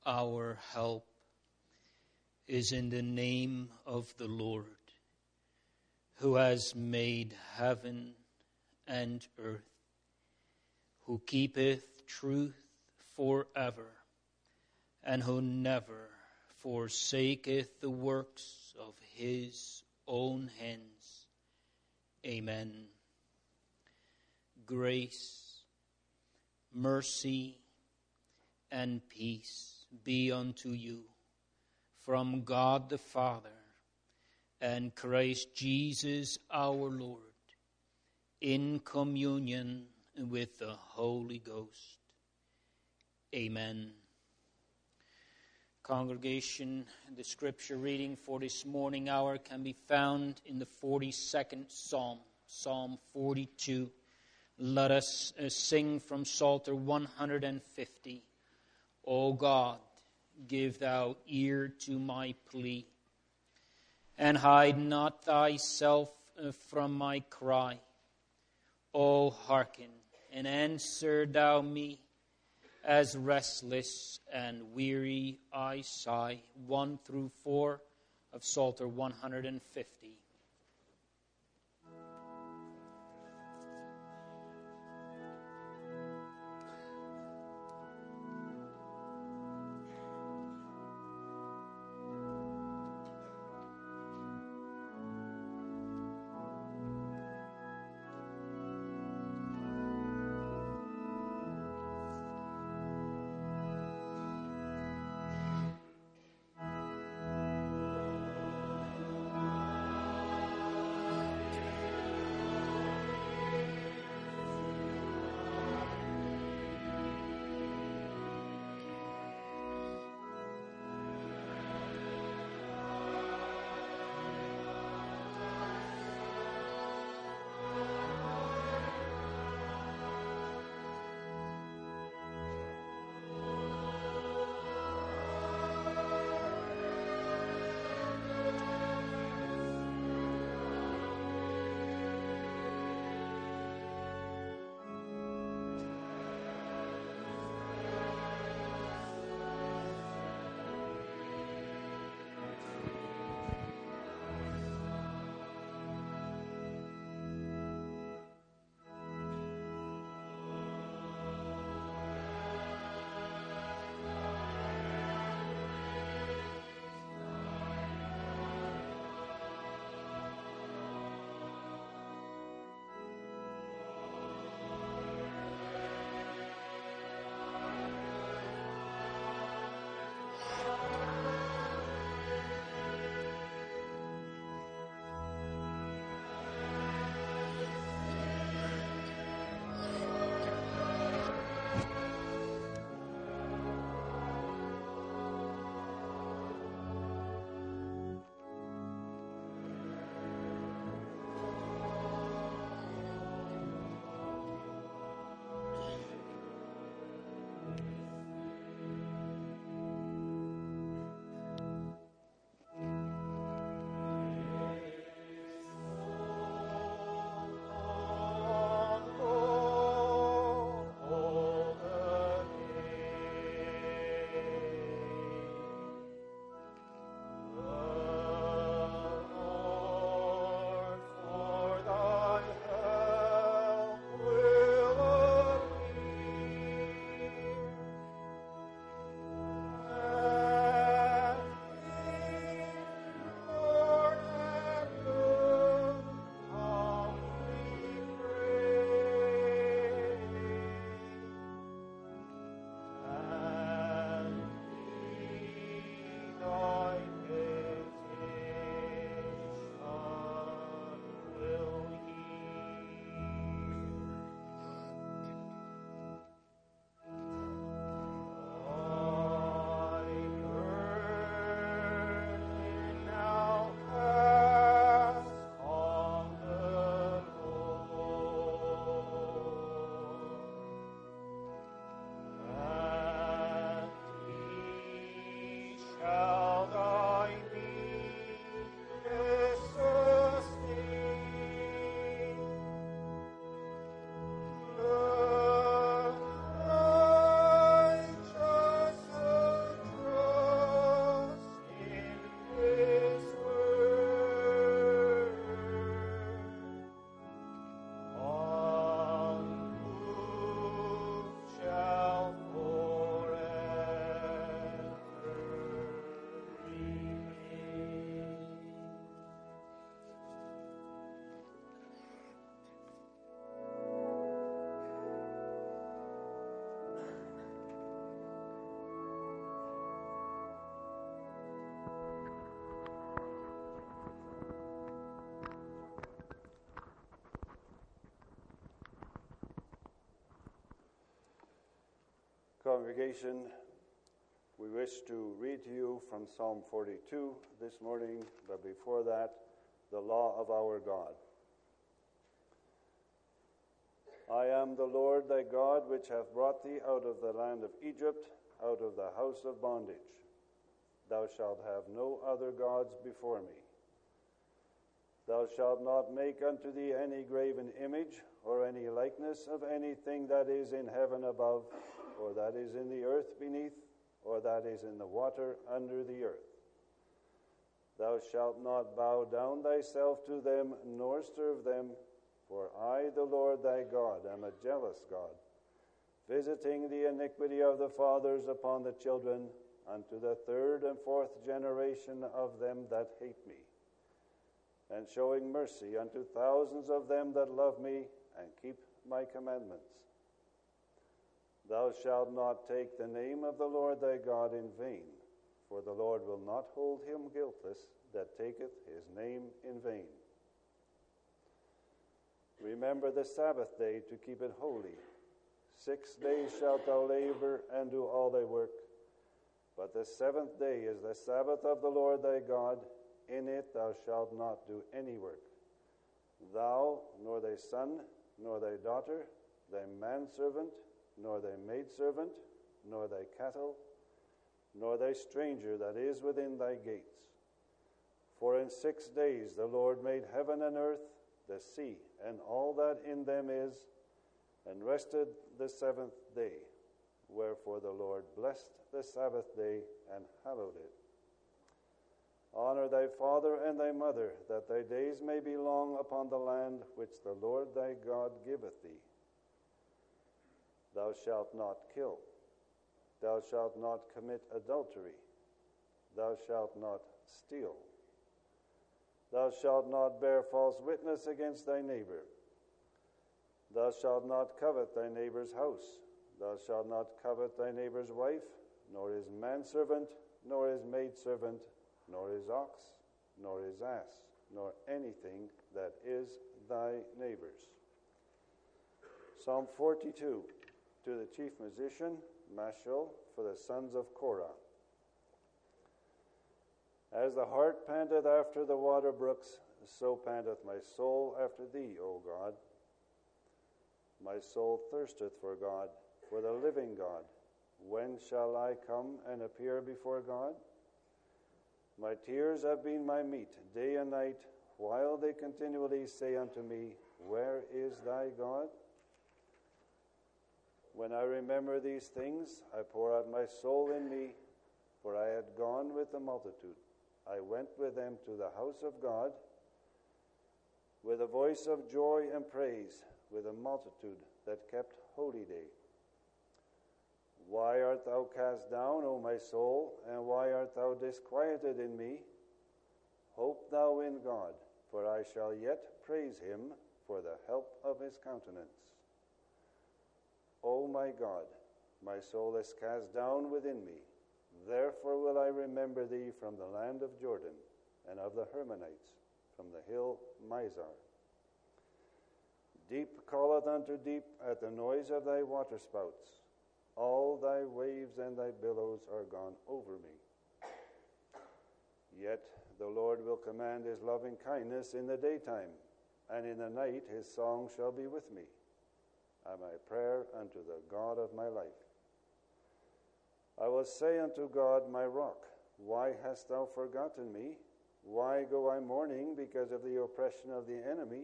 our help is in the name of the Lord, who has made heaven and earth, who keepeth truth forever, and who never forsaketh the works of his own hands. Amen. Grace, mercy, and peace be unto you from God the Father and Christ Jesus our Lord, in communion with the Holy Ghost. Amen. Congregation, the scripture reading for this morning hour can be found in the 42nd Psalm, Psalm 42. Let us sing from Psalter 150. O God, give thou ear to my plea, and hide not thyself from my cry. O hearken, and answer thou me, as restless and weary I sigh. 1 through 4 of Psalter 150. Congregation, we wish to read to you from Psalm 42 this morning, but before that, the law of our God. I am the Lord thy God, which hath brought thee out of the land of Egypt, out of the house of bondage. Thou shalt have no other gods before me. Thou shalt not make unto thee any graven image, or any likeness of anything that is in heaven above, or that is in the earth beneath, or that is in the water under the earth. Thou shalt not bow down thyself to them, nor serve them, for I, the Lord thy God, am a jealous God, visiting the iniquity of the fathers upon the children, unto the third and fourth generation of them that hate me, and showing mercy unto thousands of them that love me and keep my commandments. Thou shalt not take the name of the Lord thy God in vain, for the Lord will not hold him guiltless that taketh his name in vain. Remember the Sabbath day to keep it holy. 6 days shalt thou labor and do all thy work, but the seventh day is the Sabbath of the Lord thy God. In it thou shalt not do any work. Thou, nor thy son, nor thy daughter, thy manservant, nor thy maidservant, nor thy cattle, nor thy stranger that is within thy gates. For in 6 days the Lord made heaven and earth, the sea, and all that in them is, and rested the seventh day. Wherefore the Lord blessed the Sabbath day and hallowed it. Honor thy father and thy mother, that thy days may be long upon the land which the Lord thy God giveth thee. Thou shalt not kill. Thou shalt not commit adultery. Thou shalt not steal. Thou shalt not bear false witness against thy neighbor. Thou shalt not covet thy neighbor's house. Thou shalt not covet thy neighbor's wife, nor his manservant, nor his maidservant, nor his ox, nor his ass, nor anything that is thy neighbor's. Psalm 42, to the chief musician, Mashal, for the sons of Korah. As the hart panteth after the water brooks, so panteth my soul after thee, O God. My soul thirsteth for God, for the living God. When shall I come and appear before God? My tears have been my meat day and night, while they continually say unto me, Where is thy God? When I remember these things, I pour out my soul in me, for I had gone with the multitude. I went with them to the house of God, with a voice of joy and praise, with a multitude that kept holy day. Why art thou cast down, O my soul, and why art thou disquieted in me? Hope thou in God, for I shall yet praise him for the help of his countenance. O my God, my soul is cast down within me. Therefore will I remember thee from the land of Jordan, and of the Hermonites, from the hill Mizar. Deep calleth unto deep at the noise of thy waterspouts. All thy waves and thy billows are gone over me. Yet the Lord will command his loving kindness in the daytime, and in the night his song shall be with me, and my prayer unto the God of my life. I will say unto God, my rock, why hast thou forgotten me? Why go I mourning because of the oppression of the enemy?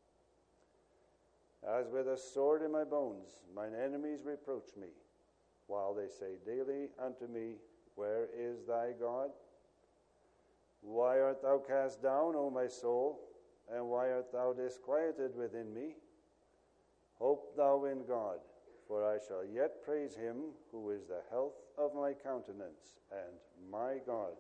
As with a sword in my bones, mine enemies reproach me, while they say daily unto me, Where is thy God? Why art thou cast down, O my soul, and why art thou disquieted within me? Hope thou in God, for I shall yet praise him, who is the health of my countenance and my God.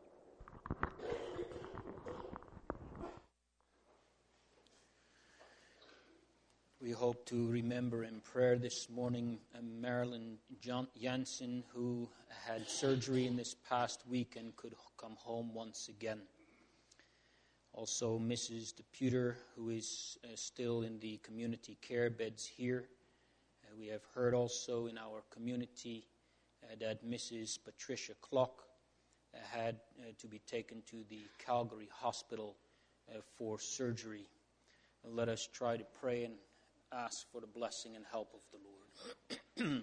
We hope to remember in prayer this morning Marilyn Jansen, who had surgery in this past week and could come home once again. Also Mrs. DePuter, who is still in the community care beds here. We have heard also in our community that Mrs. Patricia Clock had to be taken to the Calgary Hospital for surgery. Let us try to pray and ask for the blessing and help of the Lord.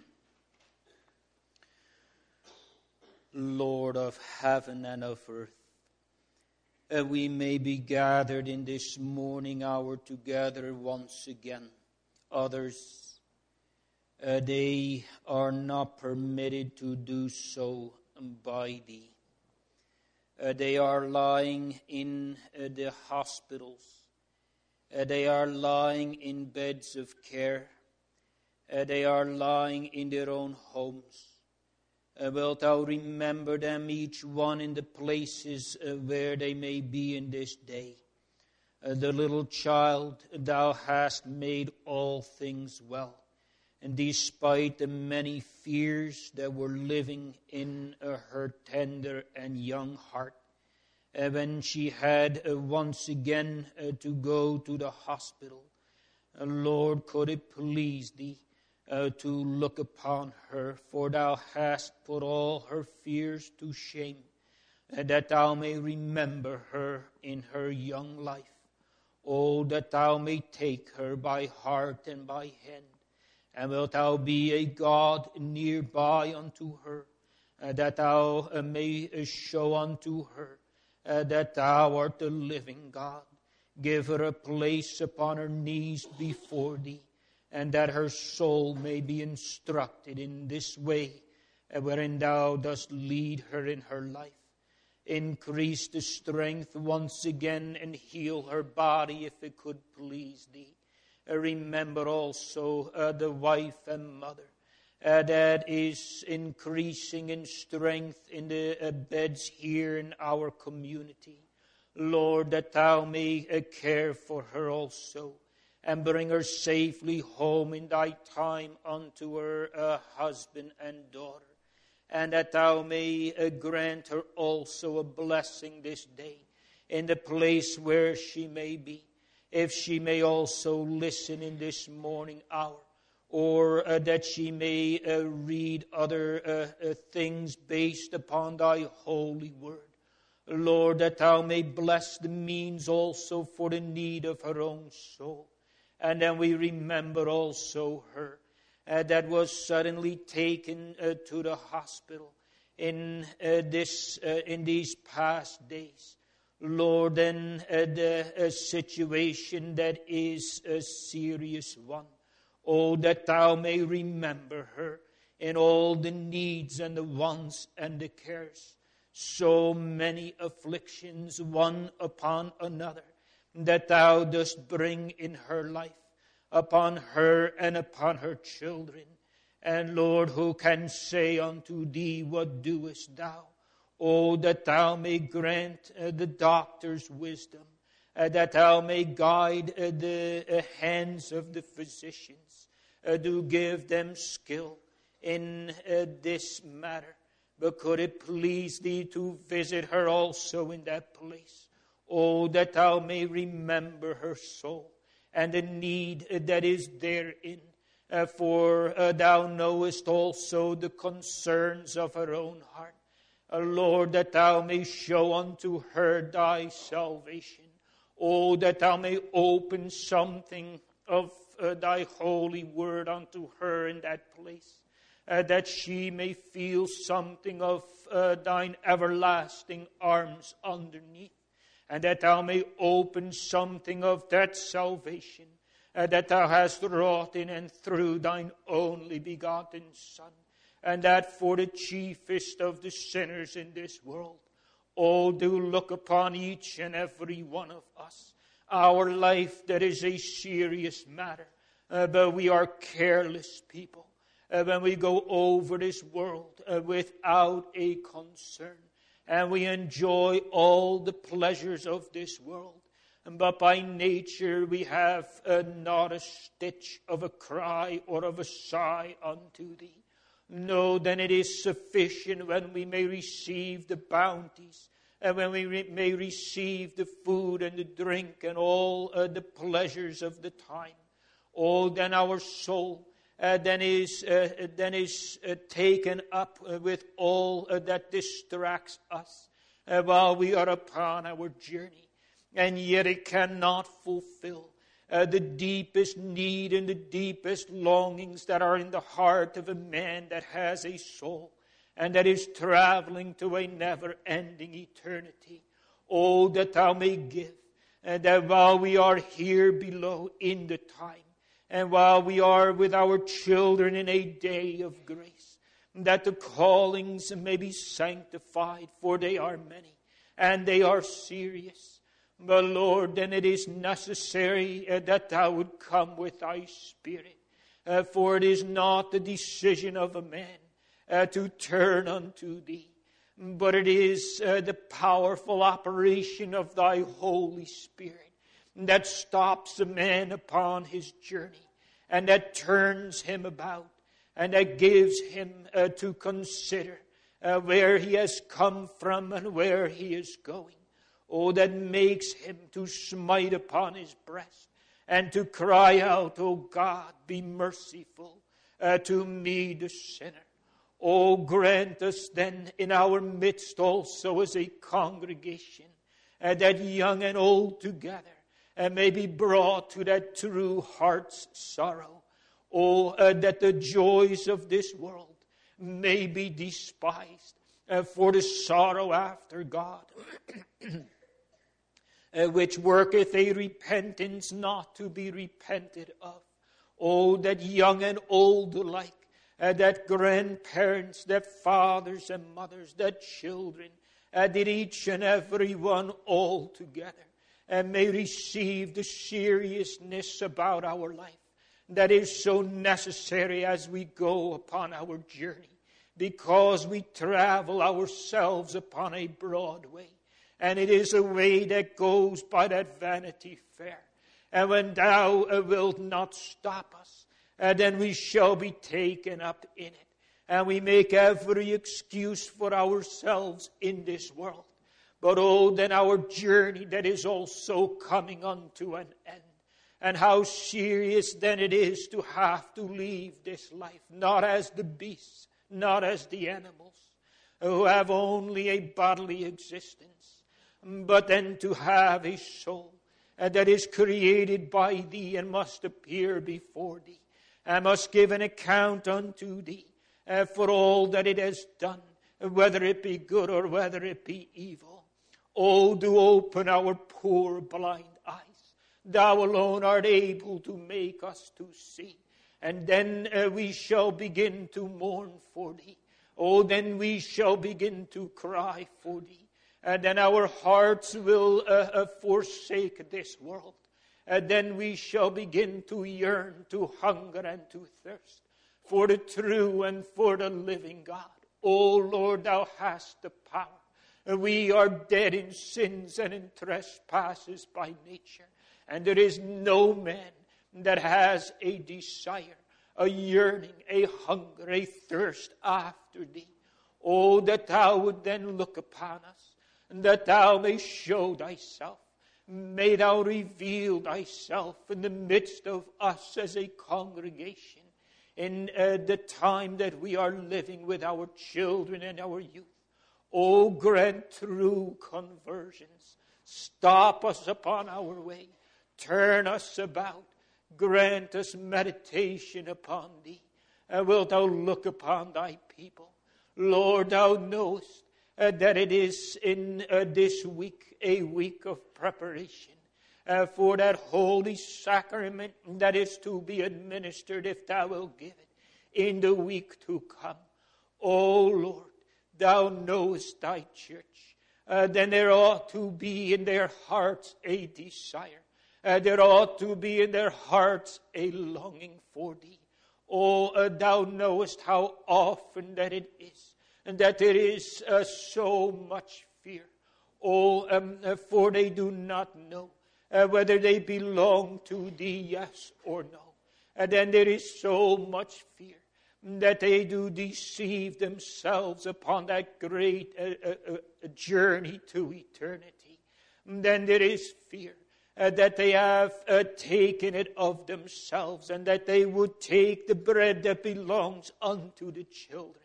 Lord of heaven and of earth, we may be gathered in this morning hour together once again. Others, they are not permitted to do so by Thee. They are lying in the hospitals. They are lying in beds of care. They are lying in their own homes. Wilt Thou remember them, each one in the places where they may be in this day? The little child, Thou hast made all things well. And despite the many fears that were living in her tender and young heart, when she had once again to go to the hospital, Lord, could it please Thee to look upon her, for Thou hast put all her fears to shame, that Thou may remember her in her young life. Oh, that Thou may take her by heart and by hand, and wilt Thou be a God nearby unto her, that Thou may show unto her that Thou art the living God. Give her a place upon her knees before Thee, and that her soul may be instructed in this way, wherein Thou dost lead her in her life. Increase the strength once again and heal her body if it could please Thee. Remember also the wife and mother that is increasing in strength in the beds here in our community. Lord, that Thou may care for her also, and bring her safely home in Thy time unto her husband and daughter. And that Thou may grant her also a blessing this day in the place where she may be. If she may also listen in this morning hour, or that she may read other things based upon Thy holy word. Lord, that Thou may bless the means also for the need of her own soul. And then we remember also her that was suddenly taken to the hospital in these past days. Lord, and the situation that is a serious one. Oh, that Thou may remember her in all the needs and the wants and the cares. So many afflictions, one upon another, that Thou dost bring in her life, upon her and upon her children. And Lord, who can say unto Thee, what doest Thou? Oh, that Thou may grant the doctor's wisdom, that Thou may guide the hands of the physicians, to give them skill in this matter. But could it please Thee to visit her also in that place? Oh, that Thou may remember her soul and the need that is therein. For Thou knowest also the concerns of her own heart. Lord, that Thou may show unto her Thy salvation. Oh, that Thou may open something of Thy holy word unto her in that place. That she may feel something of Thine everlasting arms underneath. And that Thou may open something of that salvation that Thou hast wrought in and through Thine only begotten Son. And that for the chiefest of the sinners in this world. Oh, do look upon each and every one of us. Our life, that is a serious matter. But we are careless people. When we go over this world without a concern. And we enjoy all the pleasures of this world. But by nature we have not a stitch of a cry or of a sigh unto Thee. No, then it is sufficient when we may receive the bounties, and when we may receive the food and the drink and all the pleasures of the time. Oh, then our soul then is taken up with all that distracts us while we are upon our journey. And yet it cannot fulfill the deepest need and the deepest longings that are in the heart of a man that has a soul and that is traveling to a never-ending eternity. Oh, that thou may give, and that while we are here below in the time, and while we are with our children in a day of grace, that the callings may be sanctified, for they are many, and they are serious. But Lord, then it is necessary that thou would come with thy Spirit. For it is not the decision of a man to turn unto thee, but it is the powerful operation of thy Holy Spirit that stops a man upon his journey and that turns him about and that gives him to consider where he has come from and where he is going. Oh, that makes him to smite upon his breast and to cry out, "Oh God, be merciful to me, the sinner." Oh, grant us then in our midst also as a congregation that young and old together may be brought to that true heart's sorrow. Oh, that the joys of this world may be despised for the sorrow after God. Which worketh a repentance not to be repented of. Oh, that young and old alike, that grandparents, that fathers and mothers, that children, that each and every one all together may receive the seriousness about our life that is so necessary as we go upon our journey, because we travel ourselves upon a broad way. And it is a way that goes by that Vanity Fair. And when thou wilt not stop us, then we shall be taken up in it. And we make every excuse for ourselves in this world. But oh, then our journey that is also coming unto an end. And how serious then it is to have to leave this life, not as the beasts, not as the animals, who have only a bodily existence, but then to have a soul that is created by thee and must appear before thee and must give an account unto thee for all that it has done, whether it be good or whether it be evil. Oh, do open our poor blind eyes. Thou alone art able to make us to see. And then we shall begin to mourn for thee. Oh, then we shall begin to cry for thee. And then our hearts will forsake this world. And then we shall begin to yearn, to hunger, and to thirst for the true and for the living God. O Lord, thou hast the power. We are dead in sins and in trespasses by nature. And there is no man that has a desire, a yearning, a hunger, a thirst after thee. Oh, that thou would then look upon us, and that thou may show thyself. May thou reveal thyself in the midst of us as a congregation in the time that we are living with our children and our youth. Oh, grant true conversions. Stop us upon our way. Turn us about. Grant us meditation upon thee. Wilt thou look upon thy people? Lord, thou knowest that it is in this week a week of preparation for that holy sacrament that is to be administered, if thou wilt give it, in the week to come. O Lord, thou knowest thy church. Then there ought to be in their hearts a desire. There ought to be in their hearts a longing for thee. Oh, thou knowest how often that it is, and that there is so much fear. Oh, for they do not know whether they belong to thee, yes or no. And then there is so much fear that they do deceive themselves upon that great journey to eternity. Then there is fear that they have taken it of themselves, and that they would take the bread that belongs unto the children.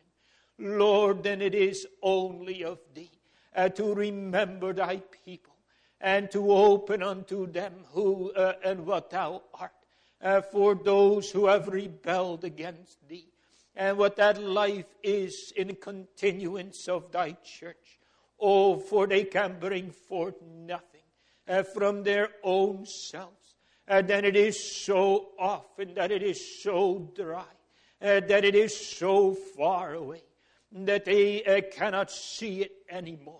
Lord, then it is only of thee to remember thy people, and to open unto them who and what thou art, for those who have rebelled against thee, and what that life is in continuance of thy church. Oh, for they can bring forth nothing from their own selves. Then it is so often that it is so dry, that it is so far away, that they cannot see it anymore.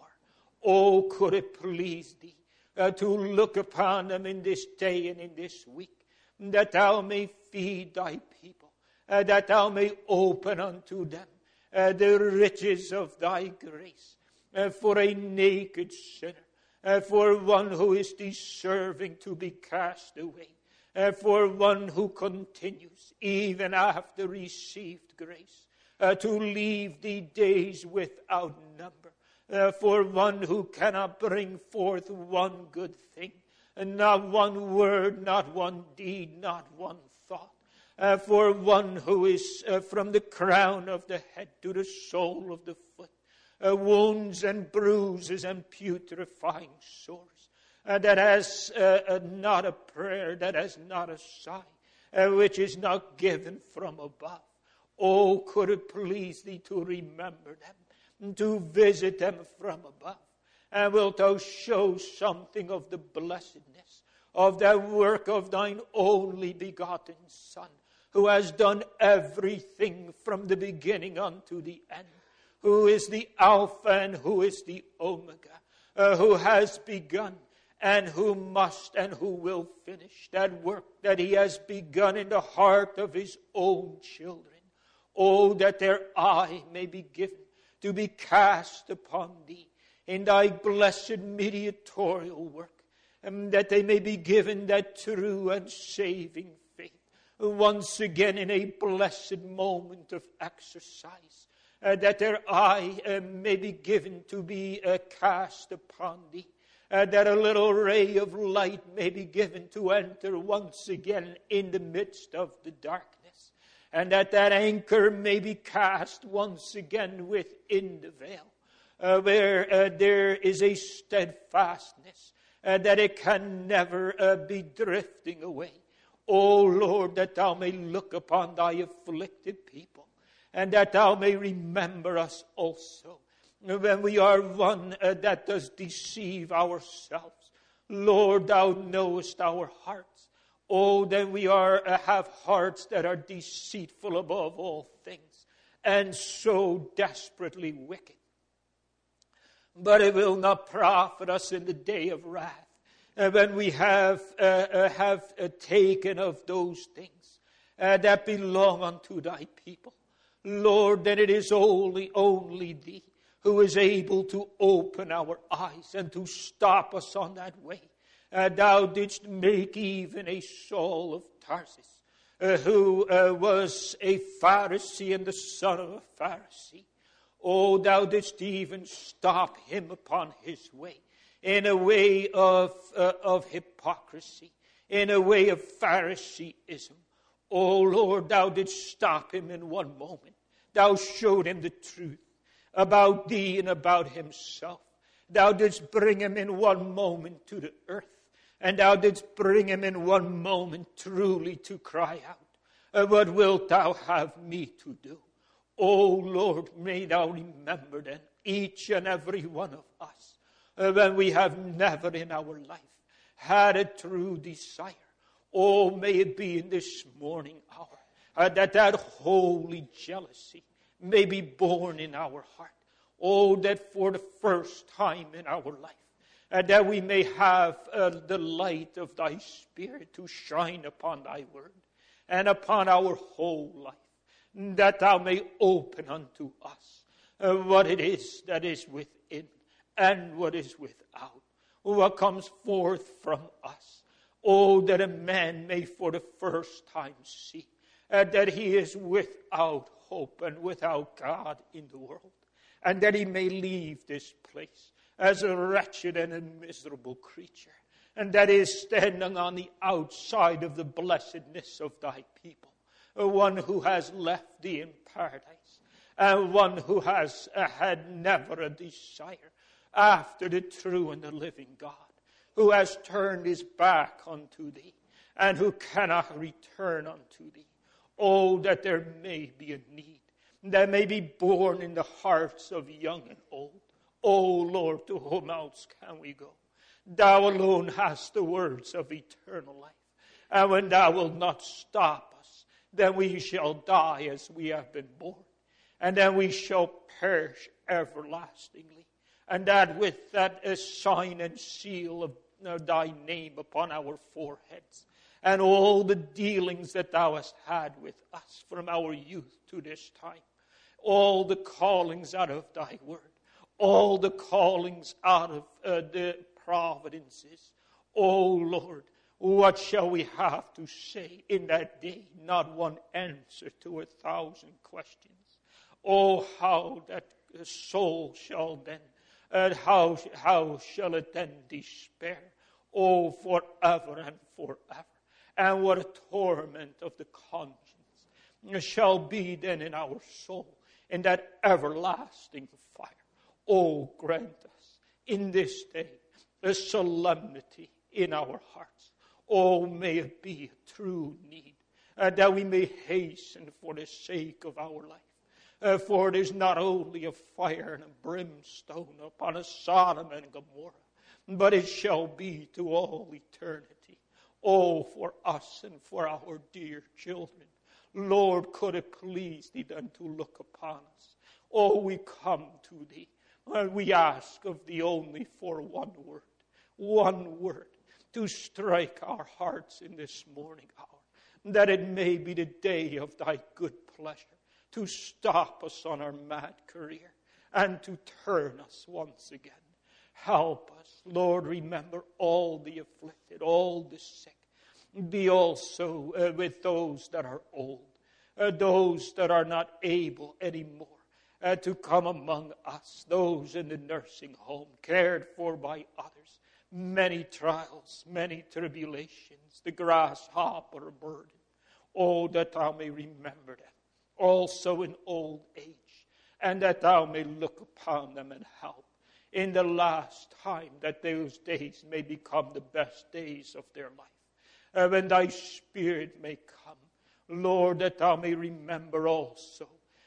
Oh, could it please thee to look upon them in this day and in this week, that thou may feed thy people, that thou may open unto them the riches of thy grace, for a naked sinner, for one who is deserving to be cast away, for one who continues, even after received grace, to leave the days without number, for one who cannot bring forth one good thing, not one word, not one deed, not one thought, for one who is from the crown of the head to the sole of the foot, wounds and bruises and putrefying sores, that has not a prayer, that has not a sigh, which is not given from above. Oh, could it please thee to remember them, to visit them from above, and wilt thou show something of the blessedness of that work of thine only begotten Son, who has done everything from the beginning unto the end, who is the Alpha and who is the Omega, who has begun and who must and who will finish that work that he has begun in the heart of his own children. Oh, that their eye may be given to be cast upon thee in thy blessed mediatorial work, and that they may be given that true and saving faith once again in a blessed moment of exercise, that their eye may be given to be cast upon thee, that a little ray of light may be given to enter once again in the midst of the darkness, and that anchor may be cast once again within the veil, where there is a steadfastness, that it can never be drifting away. O Lord, that thou may look upon thy afflicted people, and that thou may remember us also when we are one that does deceive ourselves. Lord, thou knowest our hearts. Oh, then we have hearts that are deceitful above all things, and so desperately wicked. But it will not profit us in the day of wrath, when we have taken of those things that belong unto thy people. Lord, then it is only thee who is able to open our eyes and to stop us on that way. Thou didst make even a Saul of Tarsus, who was a Pharisee and the son of a Pharisee. Oh, thou didst even stop him upon his way, in a way of hypocrisy, in a way of Phariseeism. Oh, Lord, thou didst stop him in one moment. Thou showed him the truth about thee and about himself. Thou didst bring him in one moment to the earth, and thou didst bring him in one moment truly to cry out, what wilt thou have me to do? Oh, Lord, may thou remember then each and every one of us, when we have never in our life had a true desire. Oh, may it be in this morning hour that holy jealousy may be born in our heart. Oh, that for the first time in our life, that we may have the light of thy Spirit to shine upon thy word and upon our whole life, that thou may open unto us what it is that is within and what is without, what comes forth from us. Oh, that a man may for the first time see that he is without hope and without God in the world, and that he may leave this place as a wretched and a miserable creature, and that is standing on the outside of the blessedness of thy people. One who has left thee in paradise, and one who has had never a desire after the true and the living God, who has turned his back unto thee, and who cannot return unto thee. Oh, that there may be a need that may be born in the hearts of young and old. Oh, Lord, to whom else can we go? Thou alone hast the words of eternal life. And when thou wilt not stop us, then we shall die as we have been born. And then we shall perish everlastingly. And that with that sign and seal of thy name upon our foreheads, and all the dealings that thou hast had with us from our youth to this time, all the callings out of thy word, all the callings out of the providences. Oh Lord, what shall we have to say in that day? Not one answer to 1,000 questions. Oh, how that soul shall then, how shall it then despair? Oh, forever and forever. And what a torment of the conscience shall be then in our soul, in that everlasting fire. Oh, grant us in this day a solemnity in our hearts. Oh, may it be a true need, that we may hasten for the sake of our life. For it is not only a fire and a brimstone upon a Sodom and Gomorrah, but it shall be to all eternity. Oh, for us and for our dear children. Lord, could it please thee then to look upon us? Oh, we come to thee, and we ask of thee only for one word, to strike our hearts in this morning hour, that it may be the day of thy good pleasure, to stop us on our mad career, and to turn us once again. Help us, Lord, remember all the afflicted, all the sick. Be also with those that are old, those that are not able anymore to come among us, those in the nursing home, cared for by others. Many trials, many tribulations, the grasshopper burden. Oh, that thou may remember them, also in old age, and that thou may look upon them and help in the last time, that those days may become the best days of their life. When thy Spirit may come, Lord, that thou may remember also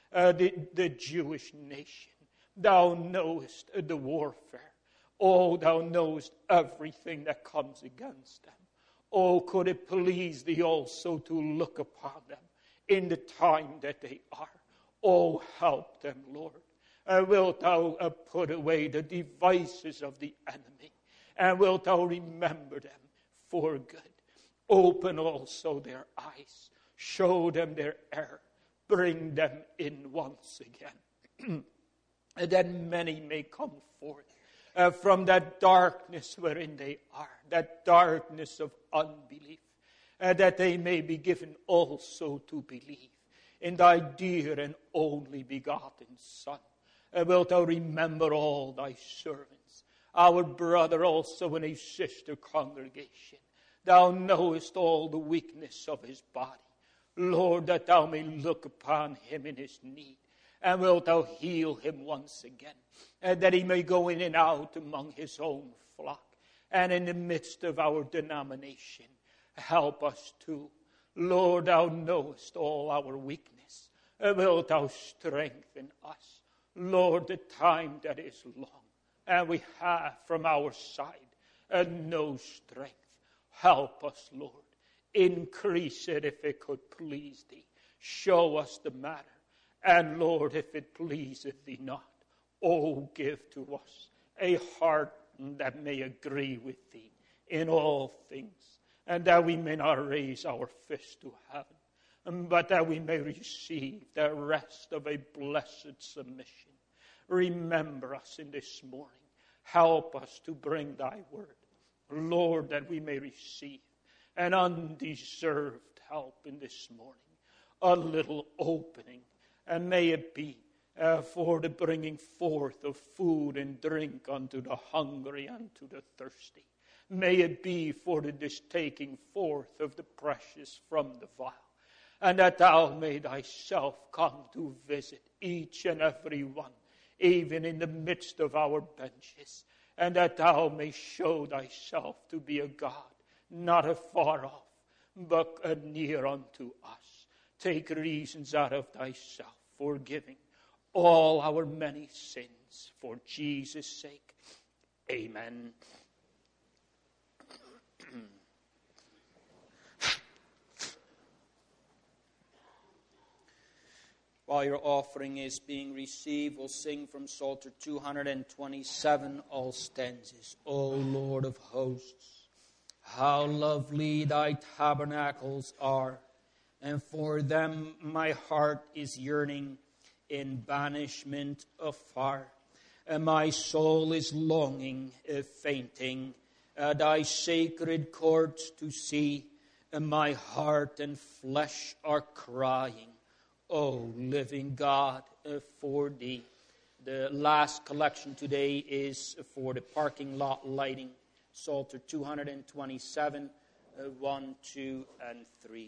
the Jewish nation. Thou knowest the warfare. Oh, thou knowest everything that comes against them. Oh, could it please thee also to look upon them in the time that they are. Oh, help them, Lord. Wilt thou put away the devices of the enemy, and wilt thou remember them for good. Open also their eyes, show them their error, bring them in once again, that many may come forth from that darkness wherein they are, that darkness of unbelief, that they may be given also to believe in thy dear and only begotten Son. Wilt thou remember all thy servants, our brother also and his sister congregation. Thou knowest all the weakness of his body. Lord, that thou may look upon him in his need, and wilt thou heal him once again, that he may go in and out among his own flock, and in the midst of our denomination. Help us too. Lord, thou knowest all our weakness. Wilt thou strengthen us? Lord, the time that is long, and we have from our side no strength. Help us, Lord. Increase it if it could please thee. Show us the matter. And Lord, if it pleaseth thee not, oh, give to us a heart that may agree with thee in all things, and that we may not raise our fist to heaven, but that we may receive the rest of a blessed submission. Remember us in this morning. Help us to bring thy word, Lord, that we may receive an undeserved help in this morning, a little opening, and may it be for the bringing forth of food and drink unto the hungry and to the thirsty, may it be for this taking forth of the precious from the vial, and that thou may thyself come to visit each and every one, even in the midst of our benches, and that thou may show thyself to be a God, not afar off, but near unto us. Take reasons out of thyself, forgiving all our many sins, for Jesus' sake. Amen. While your offering is being received, we'll sing from Psalter 227, all stanzas. O Lord of hosts, how lovely thy tabernacles are, and for them my heart is yearning in banishment afar. And my soul is longing, fainting, thy sacred courts to see, and my heart and flesh are crying, O living God, for thee. The last collection today is for the parking lot lighting, Psalter 227, 1, 2, and 3.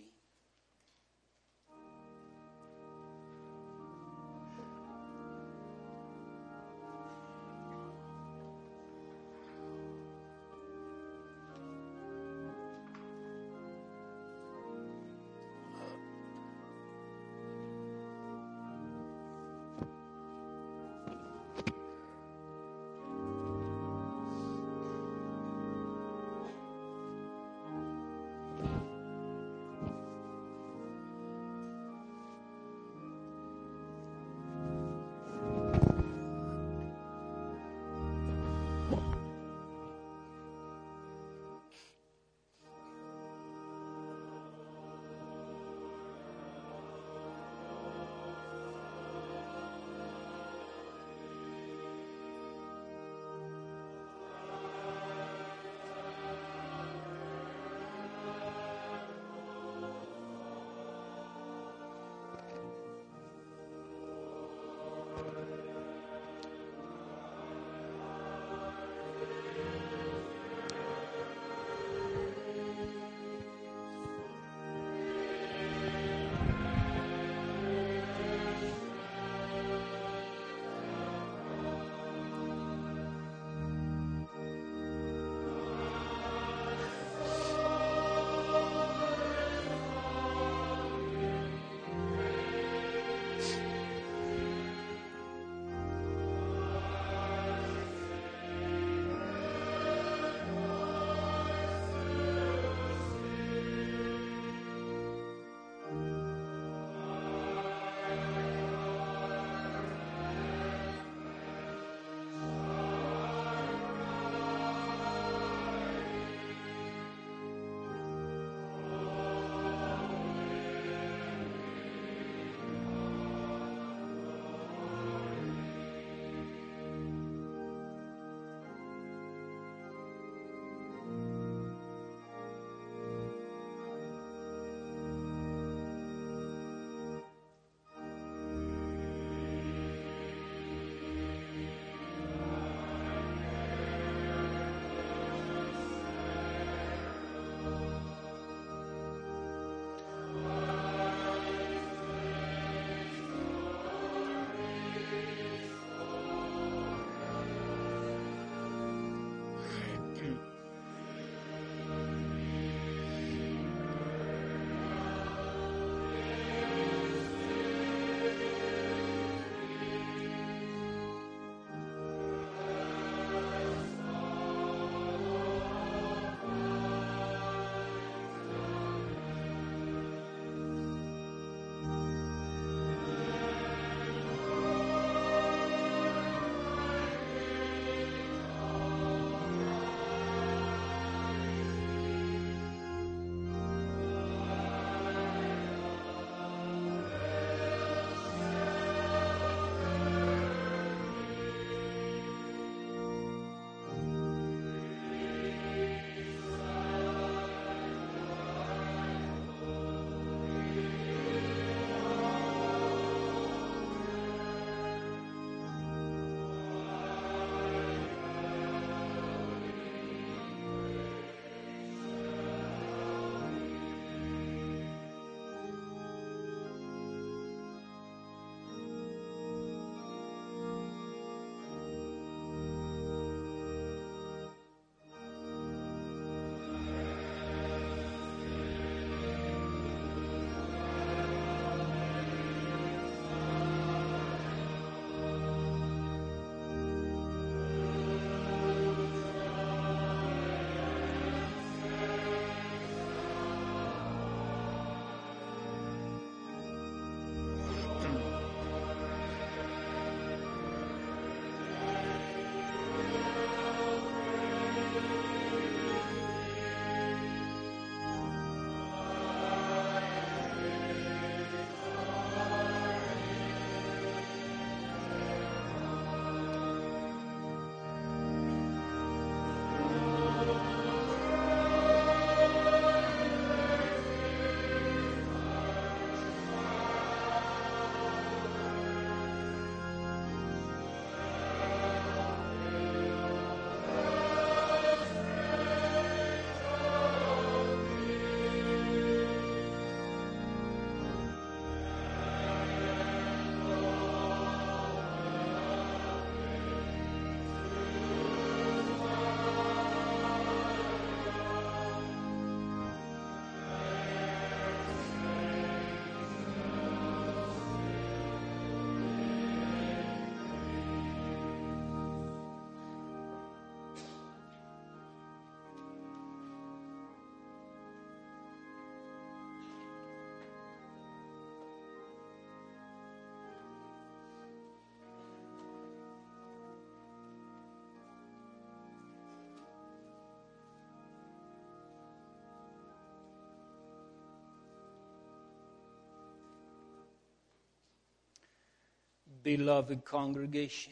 Beloved congregation,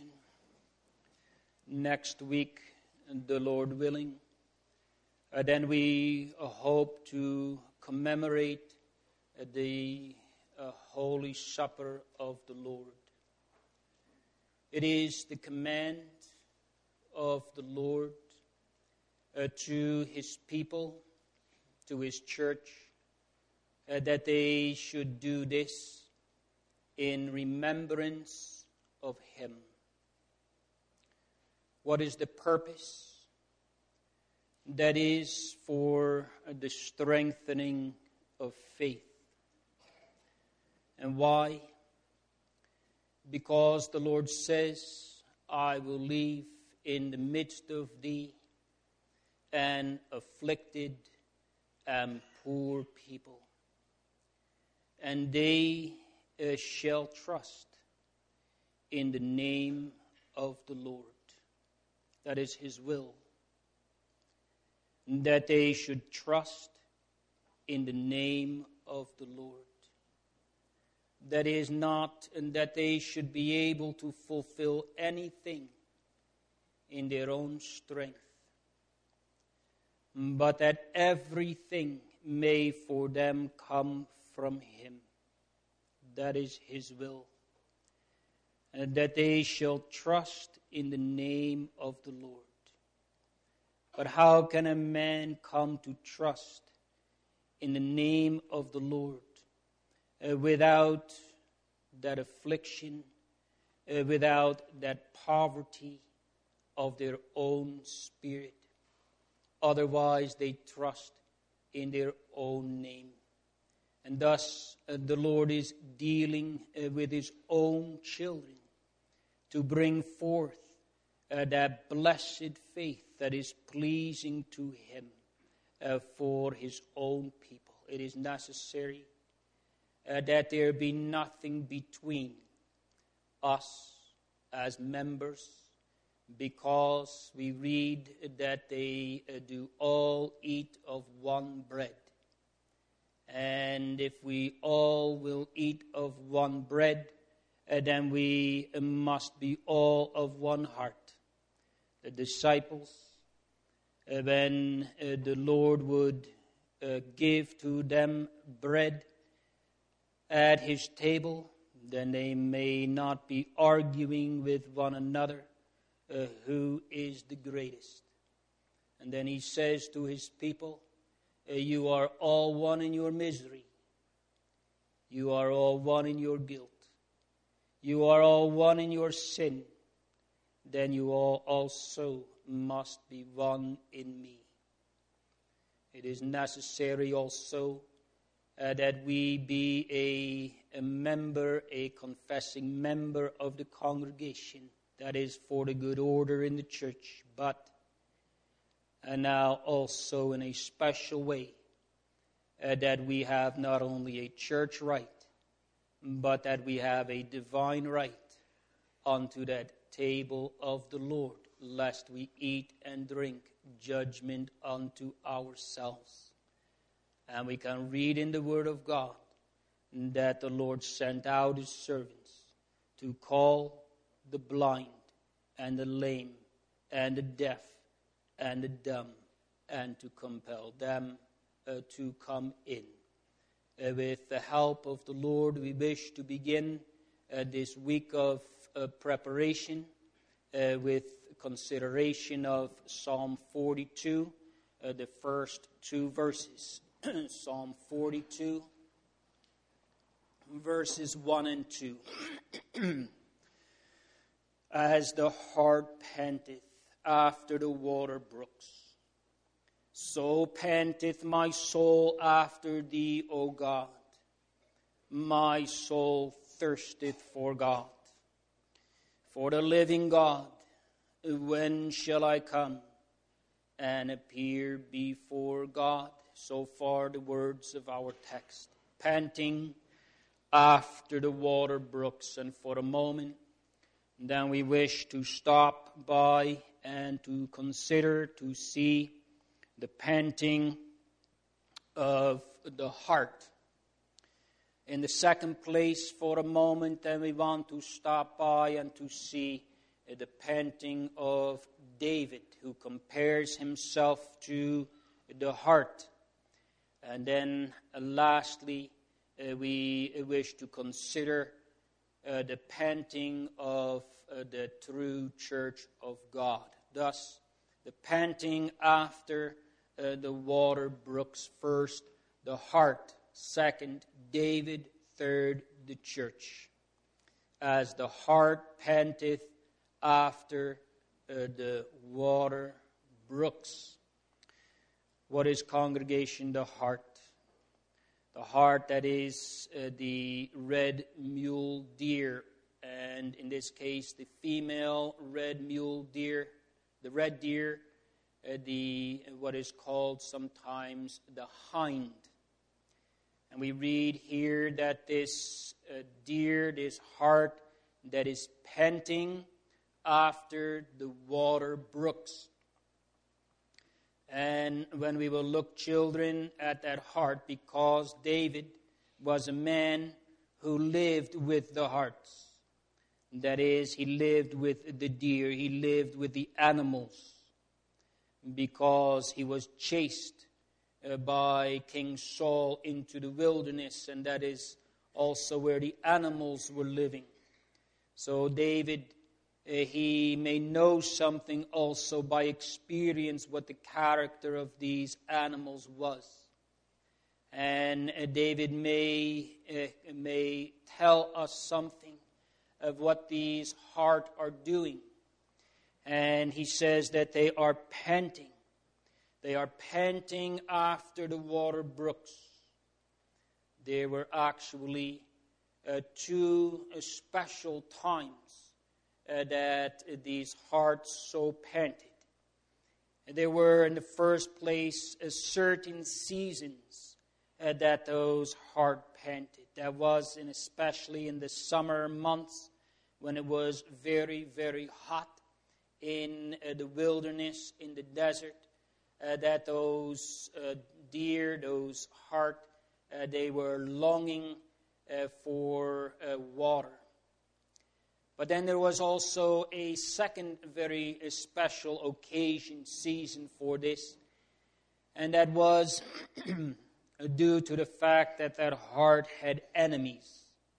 next week, the Lord willing, then we hope to commemorate the Holy Supper of the Lord. It is the command of the Lord to His people, to His church, that they should do this in remembrance of Him. What is the purpose? That is for the strengthening of faith. And why? Because the Lord says, I will leave in the midst of thee an afflicted and poor people, and they shall trust in the name of the Lord. That is His will. That they should trust in the name of the Lord. That is not, and that they should be able to fulfill anything in their own strength, but that everything may for them come from Him. That is His will. And that they shall trust in the name of the Lord. But how can a man come to trust in the name of the Lord without that affliction, without that poverty of their own spirit? Otherwise, they trust in their own name. And thus, the Lord is dealing with His own children to bring forth that blessed faith that is pleasing to Him for His own people. It is necessary that there be nothing between us as members, because we read that they do all eat of one bread. And if we all will eat of one bread, then we must be all of one heart. The disciples, when the Lord would give to them bread at His table, then they may not be arguing with one another who is the greatest. And then He says to His people, you are all one in your misery. You are all one in your guilt. You are all one in your sin. Then you all also must be one in me. It is necessary also that we be a member, a confessing member of the congregation. That is for the good order in the church. But and now also in a special way that we have not only a church right, but that we have a divine right unto that table of the Lord, lest we eat and drink judgment unto ourselves. And we can read in the Word of God that the Lord sent out His servants to call the blind and the lame and the deaf and the dumb, and to compel them to come in. With the help of the Lord, we wish to begin this week of preparation with consideration of Psalm 42, the first two verses. Psalm 42, verses 1 and 2. As the hart panteth after the water brooks, so panteth my soul after thee, O God. My soul thirsteth for God, for the living God. When shall I come and appear before God? So far the words of our text. Panting after the water brooks. And for a moment, then we wish to stop by and to consider, to see the panting of the heart. In the second place, for a moment, then we want to stop by and to see the panting of David, who compares himself to the hart. And then lastly, we wish to consider the panting of the true church of God. Thus, the panting after the water brooks. First, the hart. Second, David. Third, the church. As the hart panteth after the water brooks. What is, congregation, the hart? The hart, that is the red mule deer, and in this case the female red mule deer, the red deer, what is called sometimes the hind. And we read here that this deer, this hart, that is panting after the water brooks. And when we will look, children, at that hart, because David was a man who lived with the harts. That is, he lived with the deer, he lived with the animals, because he was chased by King Saul into the wilderness, and that is also where the animals were living. So David, he may know something also by experience what the character of these animals was. And David may tell us something of what these hart are doing. And he says that they are panting. They are panting after the water brooks. There were actually two special times that these harts so panted. There were, in the first place, certain seasons that those hart panted. That was, especially in the summer months, when it was very, very hot in the wilderness, in the desert, that those deer, those hart, they were longing for water. But then there was also a second very special occasion, season for this, and that was due to the fact that that hart had enemies.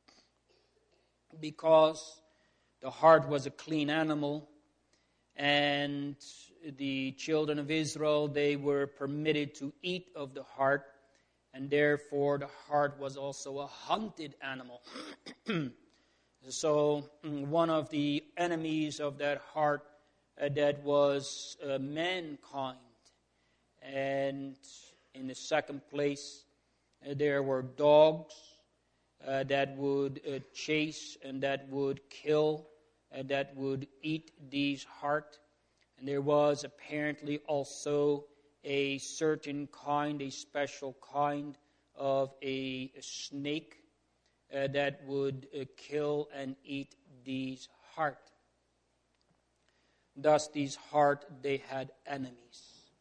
Because the hart was a clean animal, and the children of Israel, they were permitted to eat of the hart, and therefore the hart was also a hunted animal. So one of the enemies of that hart, that was mankind. And in the second place, there were dogs that would chase and that would kill and that would eat these hart. And there was apparently also a certain kind, a special kind of a snake that would kill and eat these hart. Thus, these hart, they had enemies.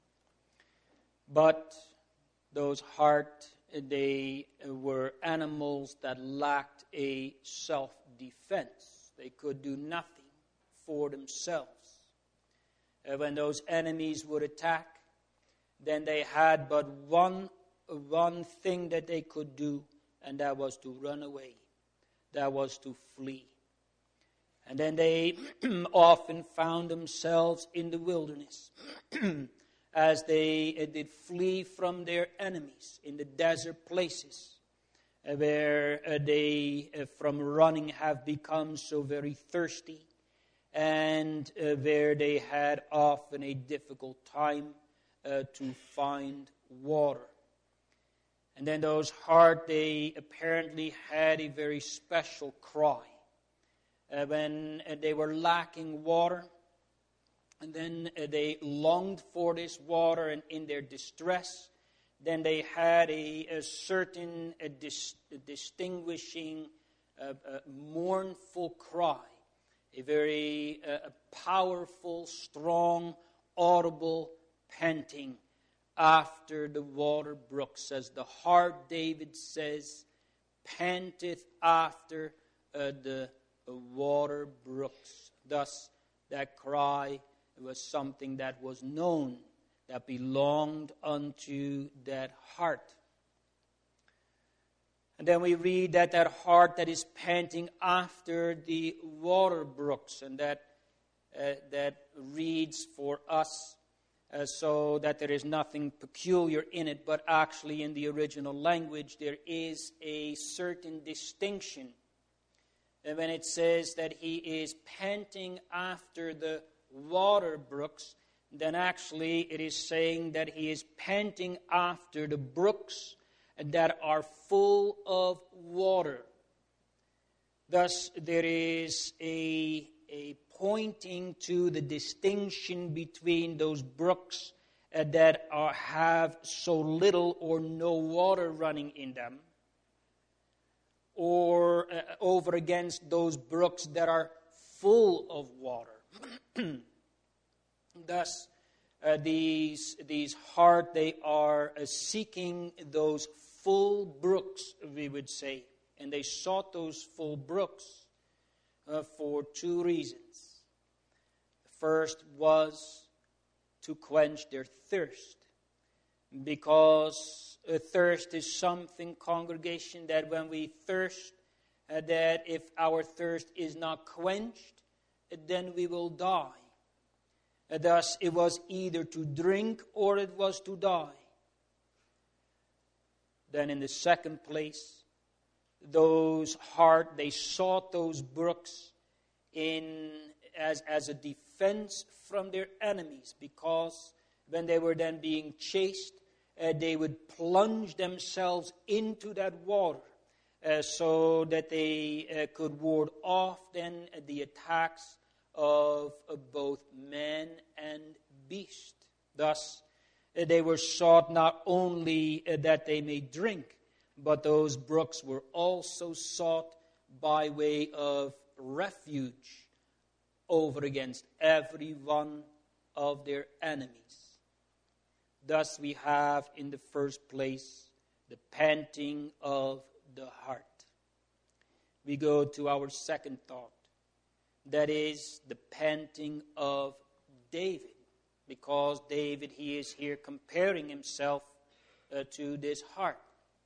But those hart, they were animals that lacked a self-defense. They could do nothing for themselves. When those enemies would attack, then they had but one thing that they could do, and that was to run away. That was to flee. And then they often found themselves in the wilderness as they did flee from their enemies in the desert places where they, from running, have become so very thirsty, and where they had often a difficult time to find water. And then those hart, they apparently had a very special cry when they were lacking water. And then they longed for this water, and in their distress, then they had a certain distinguishing, mournful cry. A very powerful, strong, audible panting after the water brooks. As the hart, David says, panteth after the water brooks. Thus, that cry was something that was known, that belonged unto that heart. And then we read that heart that is panting after the water brooks, and that reads for us so that there is nothing peculiar in it, but actually in the original language there is a certain distinction. And when it says that he is panting after the water brooks, then actually it is saying that he is panting after the brooks that are full of water. Thus, there is a pointing to the distinction between those brooks that have so little or no water running in them, or over against those brooks that are full of water. Thus, these heart, they are seeking those full brooks, we would say. And they sought those full brooks for two reasons. The first was to quench their thirst. Because thirst is something, congregation, that when we thirst, that if our thirst is not quenched, then we will die. Thus, it was either to drink or it was to die. Then in the second place, those heart, they sought those brooks as a defense from their enemies, because when they were then being chased, they would plunge themselves into that water so that they could ward off then the attacks of both man and beast. Thus, they were sought not only that they may drink, but those brooks were also sought by way of refuge over against every one of their enemies. Thus we have in the first place the panting of the heart. We go to our second thought. That is the panting of David. Because David, he is here comparing himself to this heart.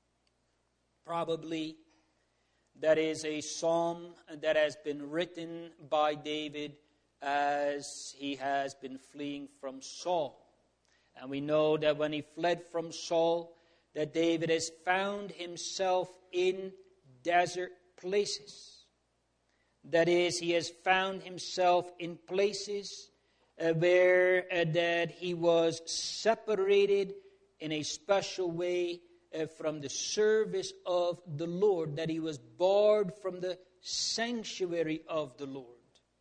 Probably that is a psalm that has been written by David as he has been fleeing from Saul. And we know that when he fled from Saul, that David has found himself in desert places. That is, he has found himself in places where that he was separated in a special way from the service of the Lord, that he was barred from the sanctuary of the Lord.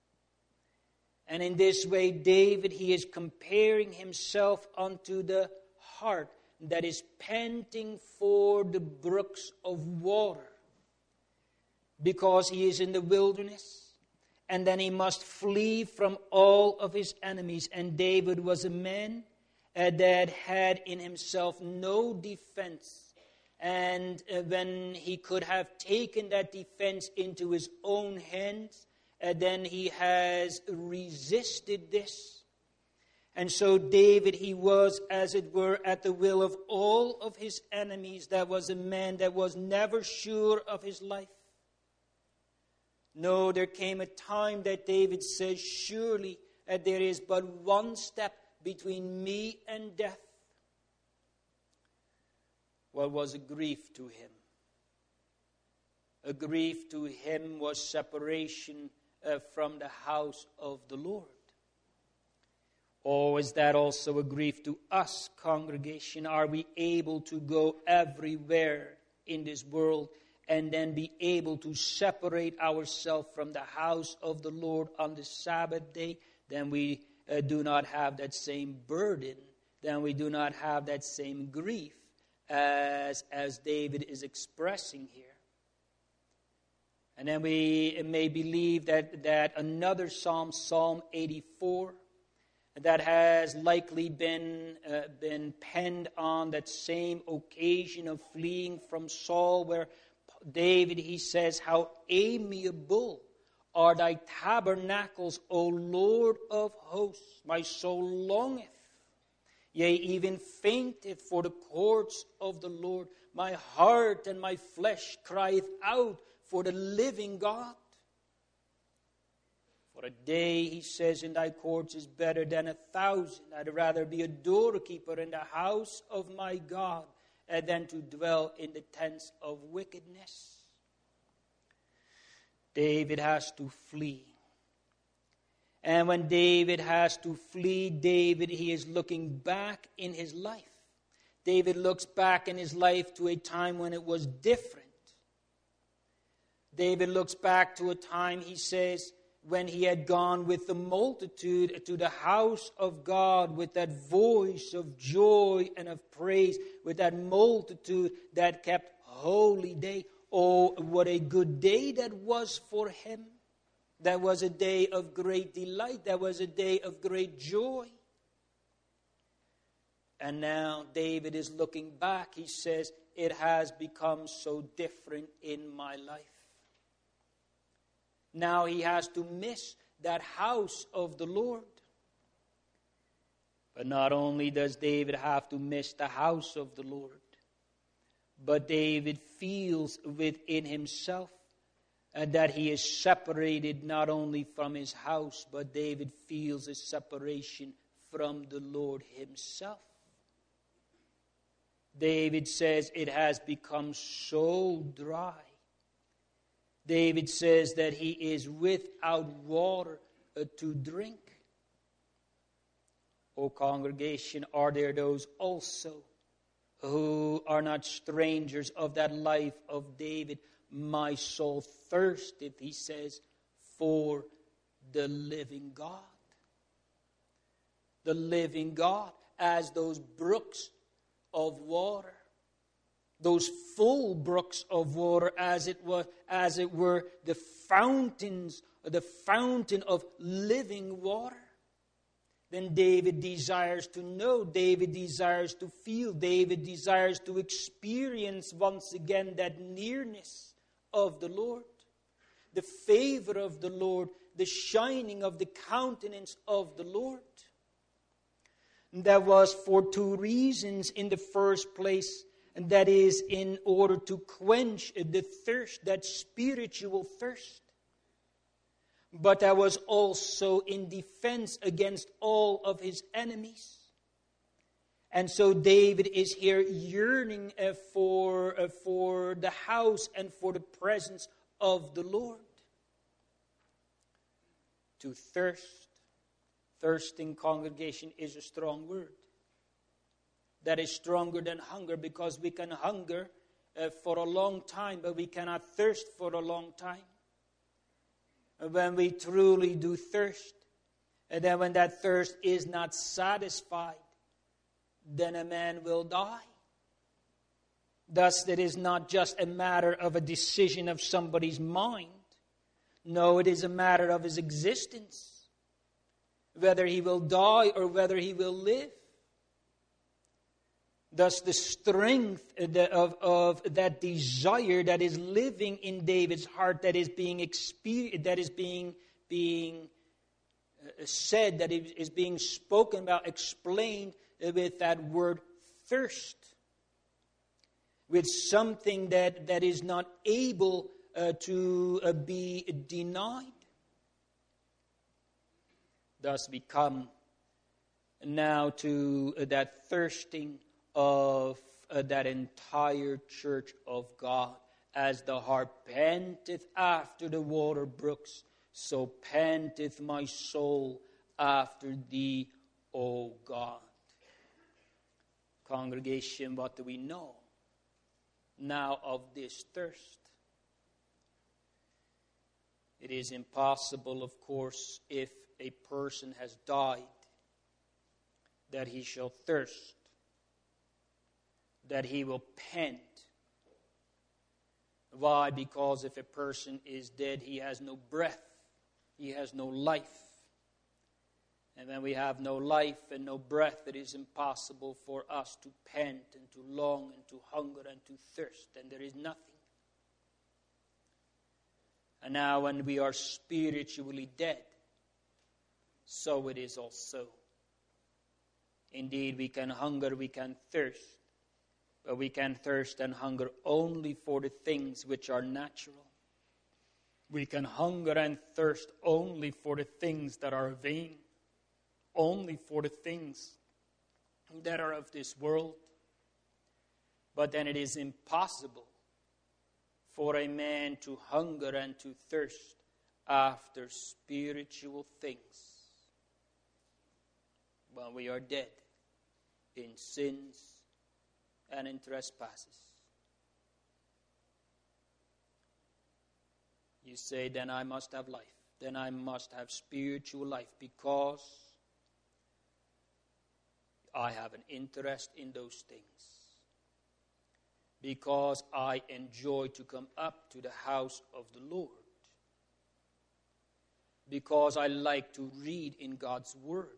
And in this way, David, he is comparing himself unto the heart that is panting for the brooks of water, because he is in the wilderness. And then he must flee from all of his enemies. And David was a man that had in himself no defense. And when he could have taken that defense into his own hands, then he has resisted this. And so David, he was, as it were, at the will of all of his enemies. That was a man that was never sure of his life. No, there came a time that David says, surely there is but one step between me and death. What was a grief to him? A grief to him was separation from the house of the Lord. Or is that also a grief to us, congregation? Are we able to go everywhere in this world and then be able to separate ourselves from the house of the Lord on the Sabbath day? Then we do not have that same burden. Then we do not have that same grief as David is expressing here. And then we may believe that another psalm, Psalm 84, that has likely been penned on that same occasion of fleeing from Saul, where David, he says, how amiable are thy tabernacles, O Lord of hosts. My soul longeth, yea, even fainteth for the courts of the Lord. My heart and my flesh crieth out for the living God. For a day, he says, in thy courts is better than 1,000. I'd rather be a doorkeeper in the house of my God than to dwell in the tents of wickedness. David has to flee. And when David has to flee, he is looking back in his life. David looks back in his life to a time when it was different. David looks back to a time, he says, when he had gone with the multitude to the house of God with that voice of joy and of praise, with that multitude that kept holy day. Oh, what a good day that was for him. That was a day of great delight. That was a day of great joy. And now David is looking back. He says, it has become so different in my life. Now he has to miss that house of the Lord. But not only does David have to miss the house of the Lord, but David feels within himself that he is separated not only from his house, but David feels a separation from the Lord himself. David says it has become so dry. David says that he is without water to drink. O congregation, are there those also who are not strangers of that life of David? My soul thirsteth, he says, for the living God. The living God, as those brooks of water. Those full brooks of water, as it were, the fountains, the fountain of living water. Then David desires to know, David desires to feel, David desires to experience once again that nearness of the Lord, the favor of the Lord, the shining of the countenance of the Lord. And that was for two reasons. In the first place, and that is in order to quench the thirst, that spiritual thirst. But that was also in defense against all of his enemies. And so David is here yearning for the house and for the presence of the Lord. To thirst, thirsting, congregation, is a strong word. That is stronger than hunger, because we can hunger for a long time, but we cannot thirst for a long time. When we truly do thirst, and then when that thirst is not satisfied, then a man will die. Thus, it is not just a matter of a decision of somebody's mind. No, it is a matter of his existence. Whether he will die or whether he will live. Thus, the strength of that desire that is living in David's heart, that is being experienced, that is being said, that is being spoken about, explained with that word thirst, with something that is not able to be denied. Thus, we come now to that thirsting of that entire church of God. As the hart panteth after the water brooks, so panteth my soul after thee, O God. Congregation, what do we know now of this thirst? It is impossible, of course, if a person has died, that he shall thirst, that he will pant. Why? Because if a person is dead, he has no breath, he has no life. And when we have no life and no breath, it is impossible for us to pant and to long and to hunger and to thirst. And there is nothing. And now when we are spiritually dead, so it is also. Indeed, we can hunger, we can thirst, but we can thirst and hunger only for the things which are natural. We can hunger and thirst only for the things that are vain, only for the things that are of this world. But then it is impossible for a man to hunger and to thirst after spiritual things when we are dead in sins and in trespasses. You say, then I must have life. Then I must have spiritual life because I have an interest in those things. Because I enjoy to come up to the house of the Lord. Because I like to read in God's Word.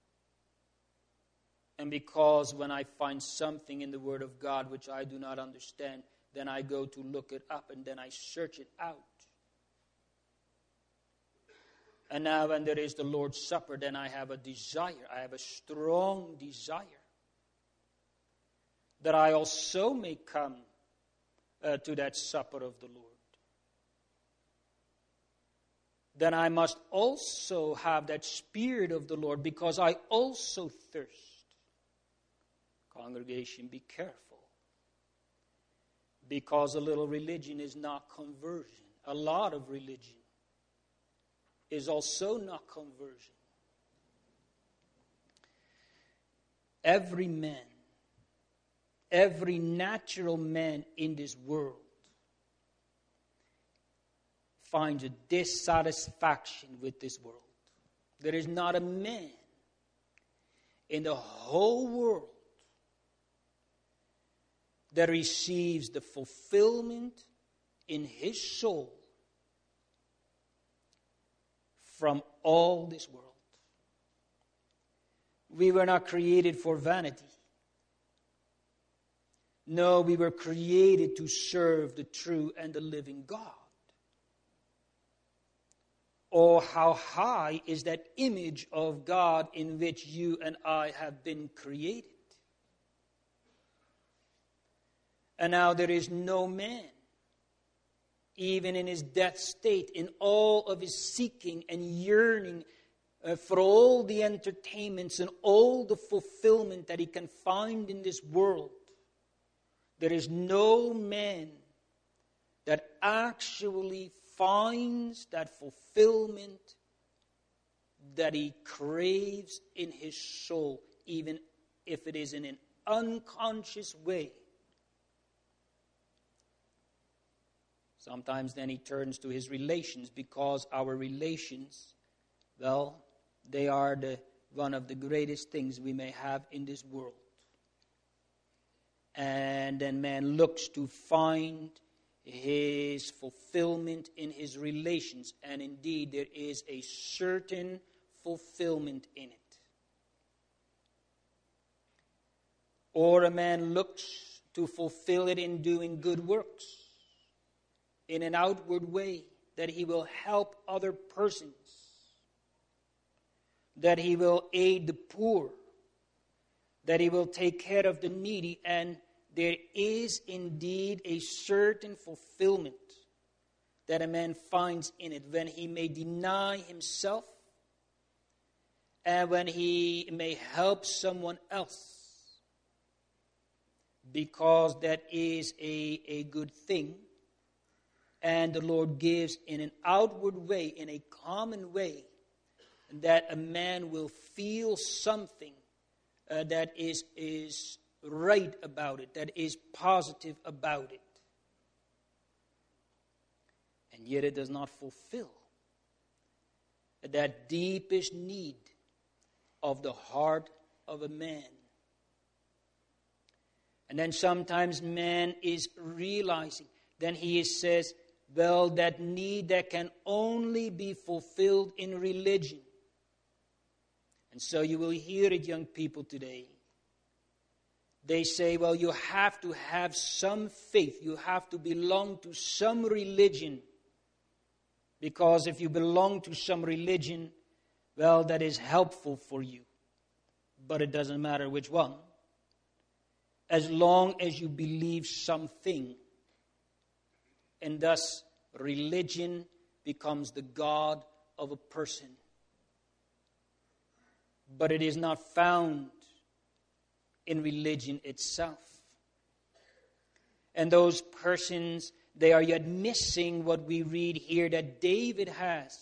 And because when I find something in the Word of God which I do not understand, then I go to look it up and then I search it out. And now when there is the Lord's Supper, then I have a desire, I have a strong desire that I also may come to that supper of the Lord. Then I must also have that Spirit of the Lord because I also thirst. Congregation, be careful. Because a little religion is not conversion. A lot of religion is also not conversion. Every man, every natural man in this world finds a dissatisfaction with this world. There is not a man in the whole world that receives the fulfillment in his soul from all this world. We were not created for vanity. No, we were created to serve the true and the living God. Oh, how high is that image of God in which you and I have been created. And now there is no man, even in his death state, in all of his seeking and yearning for all the entertainments and all the fulfillment that he can find in this world, there is no man that actually finds that fulfillment that he craves in his soul, even if it is in an unconscious way. Sometimes then he turns to his relations because our relations, well, they are one of the greatest things we may have in this world. And then man looks to find his fulfillment in his relations. And indeed, there is a certain fulfillment in it. Or a man looks to fulfill it in doing good works, in an outward way, that he will help other persons, that he will aid the poor, that he will take care of the needy, and there is indeed a certain fulfillment that a man finds in it when he may deny himself and when he may help someone else, because that is a good thing. And the Lord gives in an outward way, in a common way, that a man will feel something that is right about it, that is positive about it. And yet it does not fulfill that deepest need of the heart of a man. And then sometimes man is realizing, then he says, well, that need that can only be fulfilled in religion. And so you will hear it, young people, today. They say, well, you have to have some faith. You have to belong to some religion Because if you belong to some religion, well, that is helpful for you. But it doesn't matter which one. As long as you believe something. And thus, religion becomes the God of a person. But it is not found in religion itself. And those persons, they are yet missing what we read here that David has.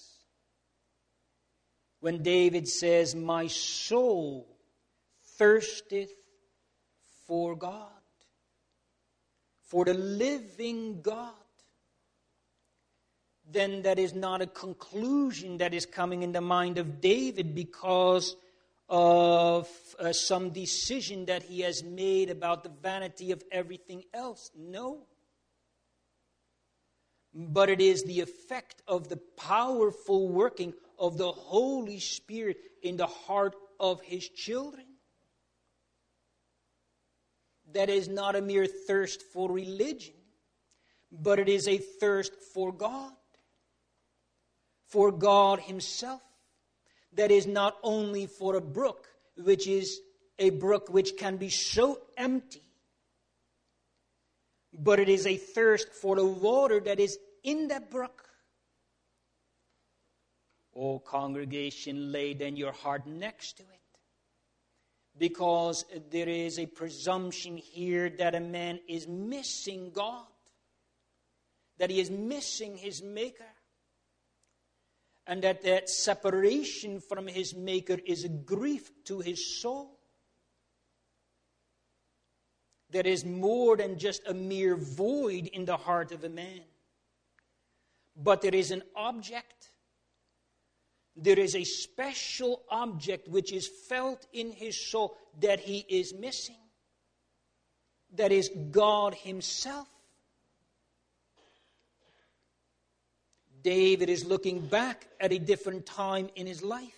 When David says, my soul thirsteth for God, for the living God. Then that is not a conclusion that is coming in the mind of David because of some decision that he has made about the vanity of everything else. No. But it is the effect of the powerful working of the Holy Spirit in the heart of His children. That is not a mere thirst for religion, but it is a thirst for God Himself. That is not only for a brook, which is a brook which can be so empty, but it is a thirst for the water that is in that brook. Oh, congregation, lay then your heart next to it. Because there is a presumption here that a man is missing God. That he is missing his Maker. And that separation from his Maker is a grief to his soul. There is more than just a mere void in the heart of a man. But there is an object. There is a special object which is felt in his soul that he is missing. That is God Himself. David is looking back at a different time in his life.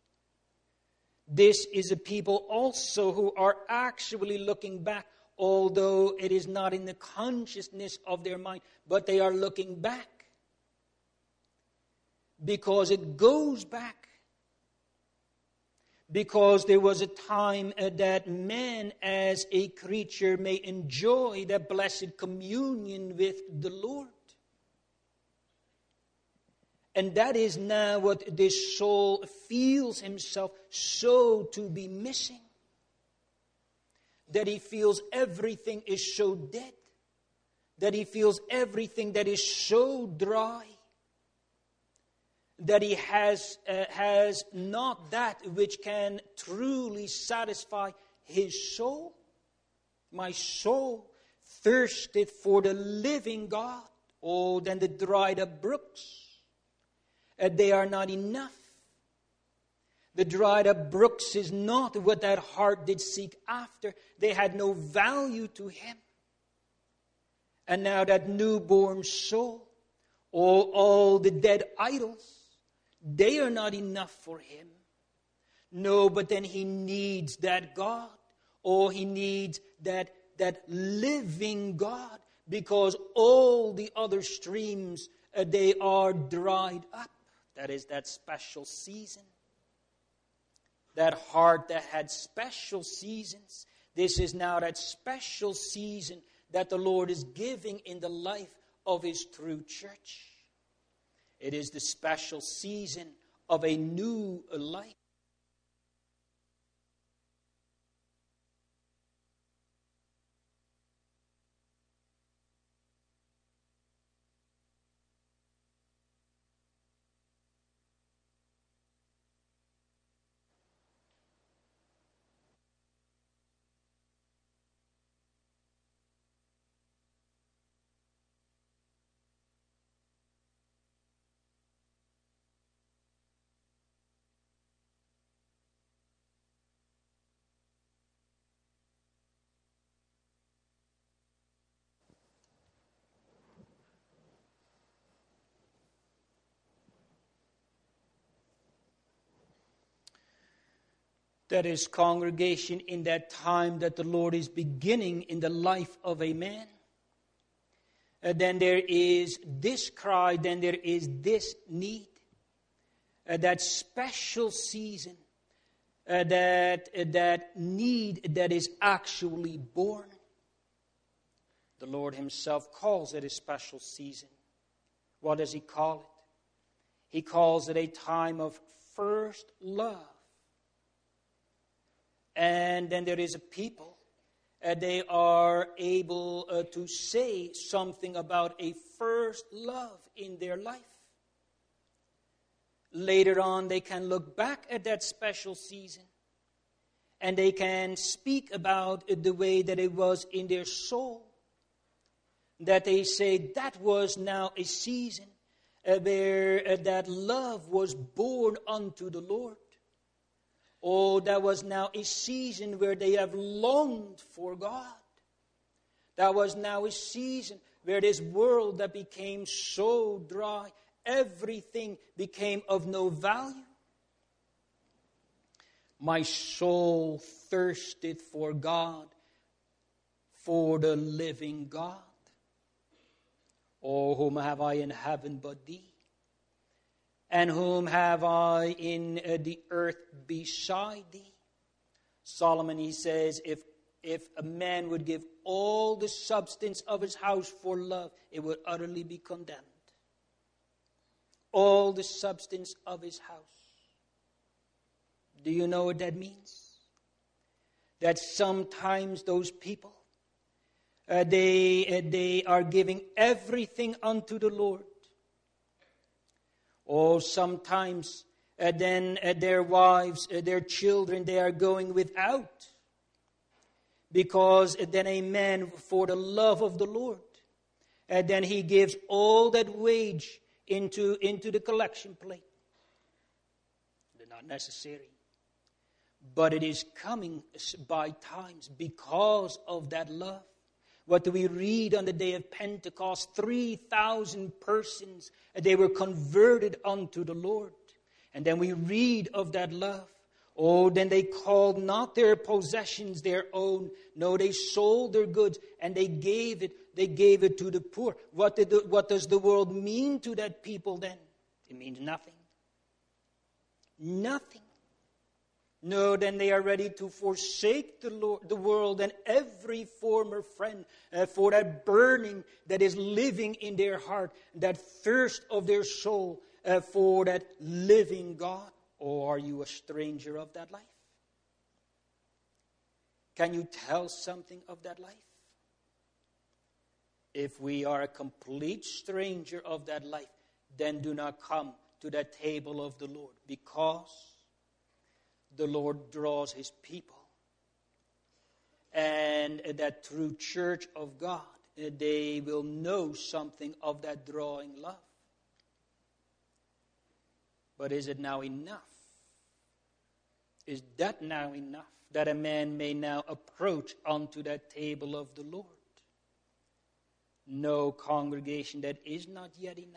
This is a people also who are actually looking back, although it is not in the consciousness of their mind, but they are looking back. Because it goes back. Because there was a time that man as a creature may enjoy the blessed communion with the Lord. And that is now what this soul feels himself so to be missing. That he feels everything is so dead. That he feels everything that is so dry. That he has not that which can truly satisfy his soul. My soul thirsteth for the living God. Oh, then the dried up brooks. They are not enough. The dried up brooks is not what that heart did seek after. They had no value to him. And now that newborn soul, all the dead idols, they are not enough for him. No, but then he needs that God. Oh, he needs that living God. Because all the other streams, they are dried up. That is that special season. That heart that had special seasons. This is now that special season that the Lord is giving in the life of His true church. It is the special season of a new life. That is, congregation, in that time that the Lord is beginning in the life of a man. then there is this cry, then there is this need. That special season, that need that is actually born. The Lord himself calls it a special season. What does he call it? He calls it a time of first love. And then there is a people, they are able to say something about a first love in their life. Later on, they can look back at that special season and they can speak about the way that it was in their soul. That they say that was now a season where that love was born unto the Lord. Oh, that was now a season where they have longed for God. That was now a season where this world that became so dry, everything became of no value. My soul thirsteth for God, for the living God. Oh, whom have I in heaven but thee? And whom have I in the earth beside thee? Solomon, he says, if a man would give all the substance of his house for love, it would utterly be condemned. All the substance of his house. Do you know what that means? That sometimes those people, they are giving everything unto the Lord. Or sometimes then their wives, their children, they are going without. Because then a man, for the love of the Lord, then he gives all that wage into the collection plate. They're not necessary. But it is coming by times because of that love. What do we read on the day of Pentecost? 3,000 persons, they were converted unto the Lord. And then we read of that love. Oh, then they called not their possessions their own. No, they sold their goods and they gave it to the poor. What does the world mean to that people then? It means nothing. Nothing. No, then they are ready to forsake the world and every former friend for that burning that is living in their heart, that thirst of their soul for that living God. Or are you a stranger of that life? Can you tell something of that life? If we are a complete stranger of that life, then do not come to that table of the Lord, because the Lord draws his people. And that through church of God, they will know something of that drawing love. But is it now enough? Is that now enough? That a man may now approach unto that table of the Lord? No, congregation, that is not yet enough.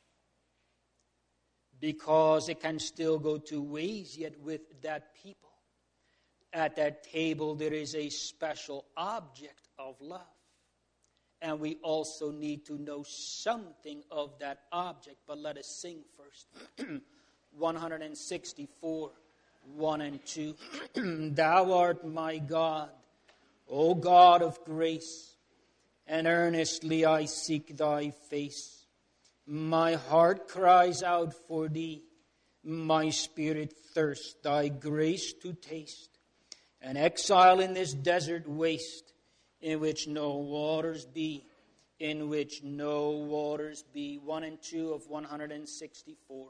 Because it can still go two ways yet with that people. At that table there is a special object of love. And we also need to know something of that object. But let us sing first. 164, 1 and 2. Thou art my God, O God of grace, and earnestly I seek thy face. My heart cries out for thee, my spirit thirsts thy grace to taste. An exile in this desert waste, in which no waters be, in which no waters be. 1 and 2 of 164.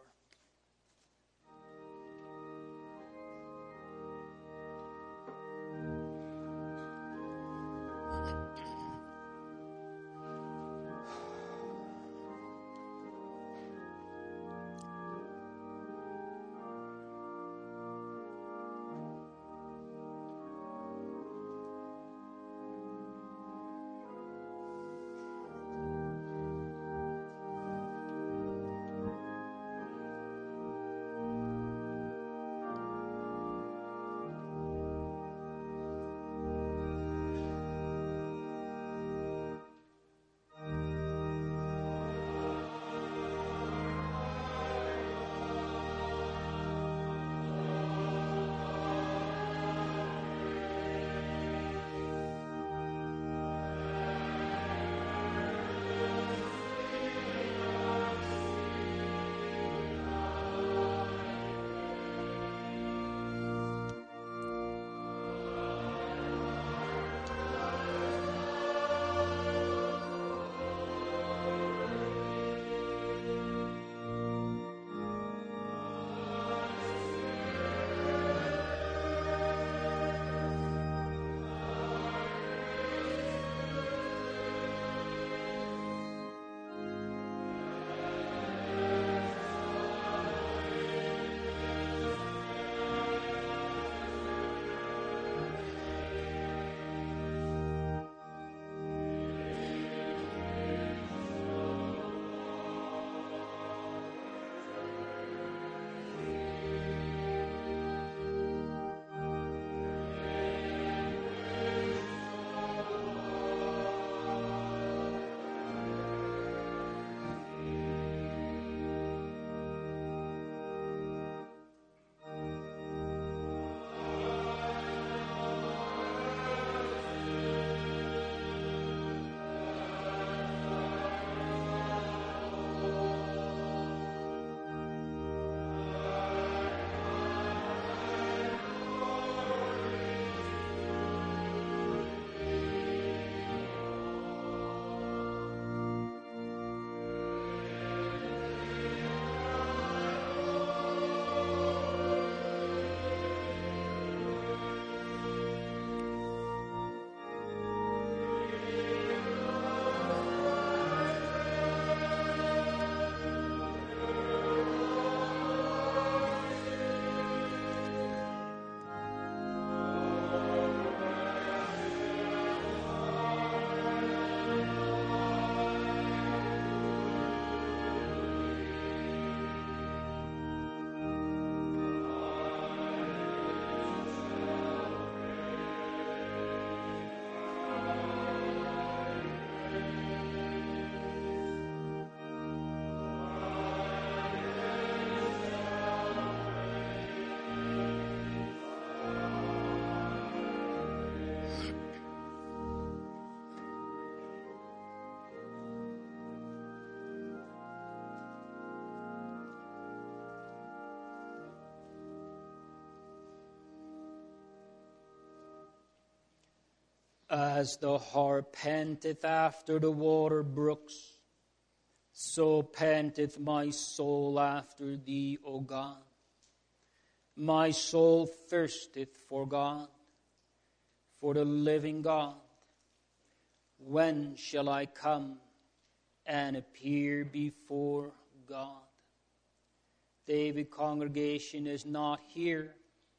As the hart panteth after the water brooks, so panteth my soul after thee, O God. My soul thirsteth for God, for the living God. When shall I come and appear before God? David, congregation, is not here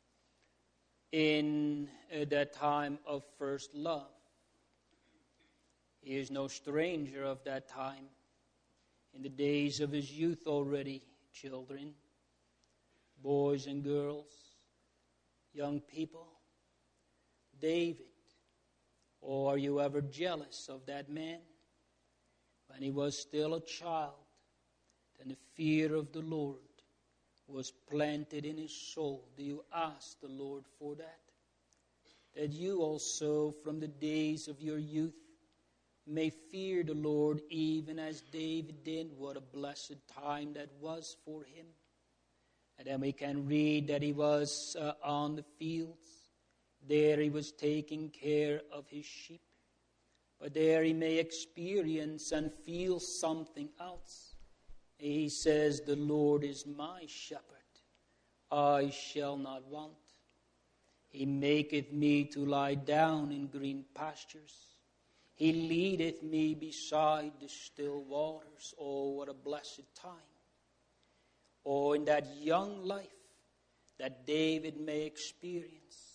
in that time of first love. He is no stranger of that time. In the days of his youth already, children, boys and girls, young people, David, or are you ever jealous of that man? When he was still a child, then the fear of the Lord was planted in his soul. Do you ask the Lord for that? That you also, from the days of your youth, may fear the Lord even as David did. What a blessed time that was for him. And then we can read that he was on the fields. There he was taking care of his sheep. But there he may experience and feel something else. He says, the Lord is my shepherd. I shall not want. He maketh me to lie down in green pastures. He leadeth me beside the still waters. Oh, what a blessed time. Oh, in that young life that David may experience.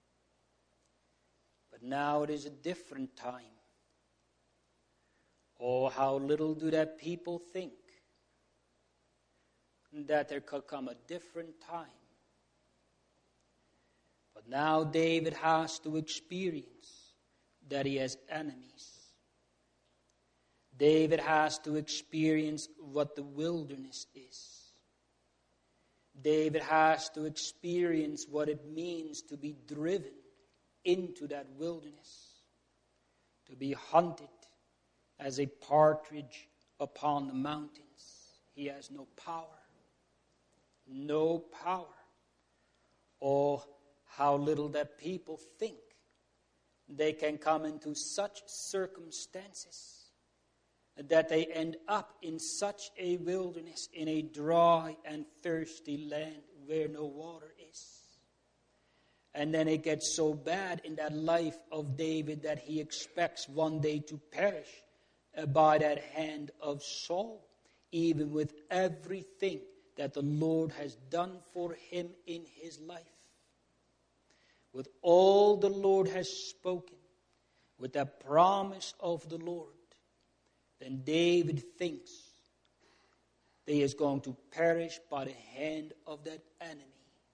But now it is a different time. Oh, how little do that people think that there could come a different time. But now David has to experience that he has enemies. David has to experience what the wilderness is. David has to experience what it means to be driven into that wilderness, to be hunted as a partridge upon the mountains. He has no power. No power. Oh, how little that people think they can come into such circumstances that they end up in such a wilderness, in a dry and thirsty land where no water is. And then it gets so bad in that life of David that he expects one day to perish by that hand of Saul, even with everything that the Lord has done for him in his life. With all the Lord has spoken, with the promise of the Lord, then David thinks that he is going to perish by the hand of that enemy.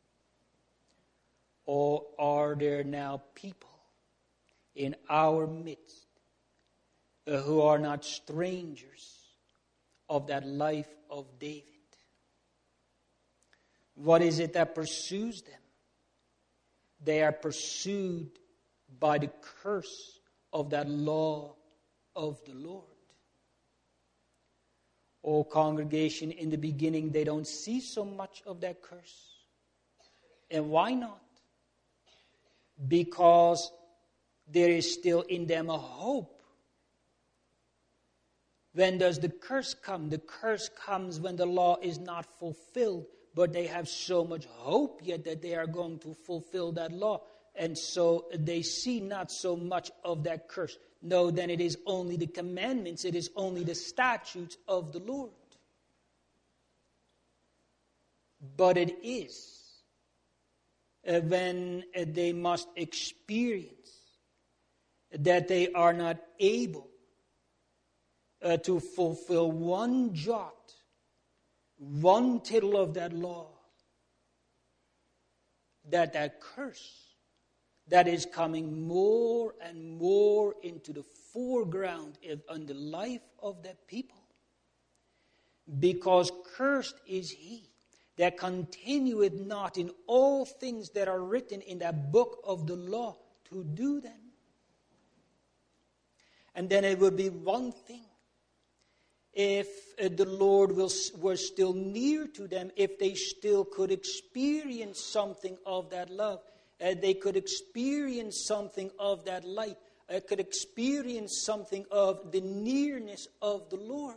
Or are there now people in our midst who are not strangers of that life of David? What is it that pursues them? They are pursued by the curse of that law of the Lord. Oh, congregation, in the beginning they don't see so much of that curse. And why not? Because there is still in them a hope. When does the curse come? The curse comes when the law is not fulfilled, but they have so much hope yet that they are going to fulfill that law. And so they see not so much of that curse. No, then it is only the commandments, it is only the statutes of the Lord. But it is when they must experience that they are not able to fulfill one jot, one tittle of that law, that curse that is coming more and more into the foreground in the life of that people. Because cursed is he that continueth not in all things that are written in that book of the law to do them. And then it would be one thing if the Lord were still near to them, if they still could experience something of that love. They could experience something of that light. could experience something of the nearness of the Lord.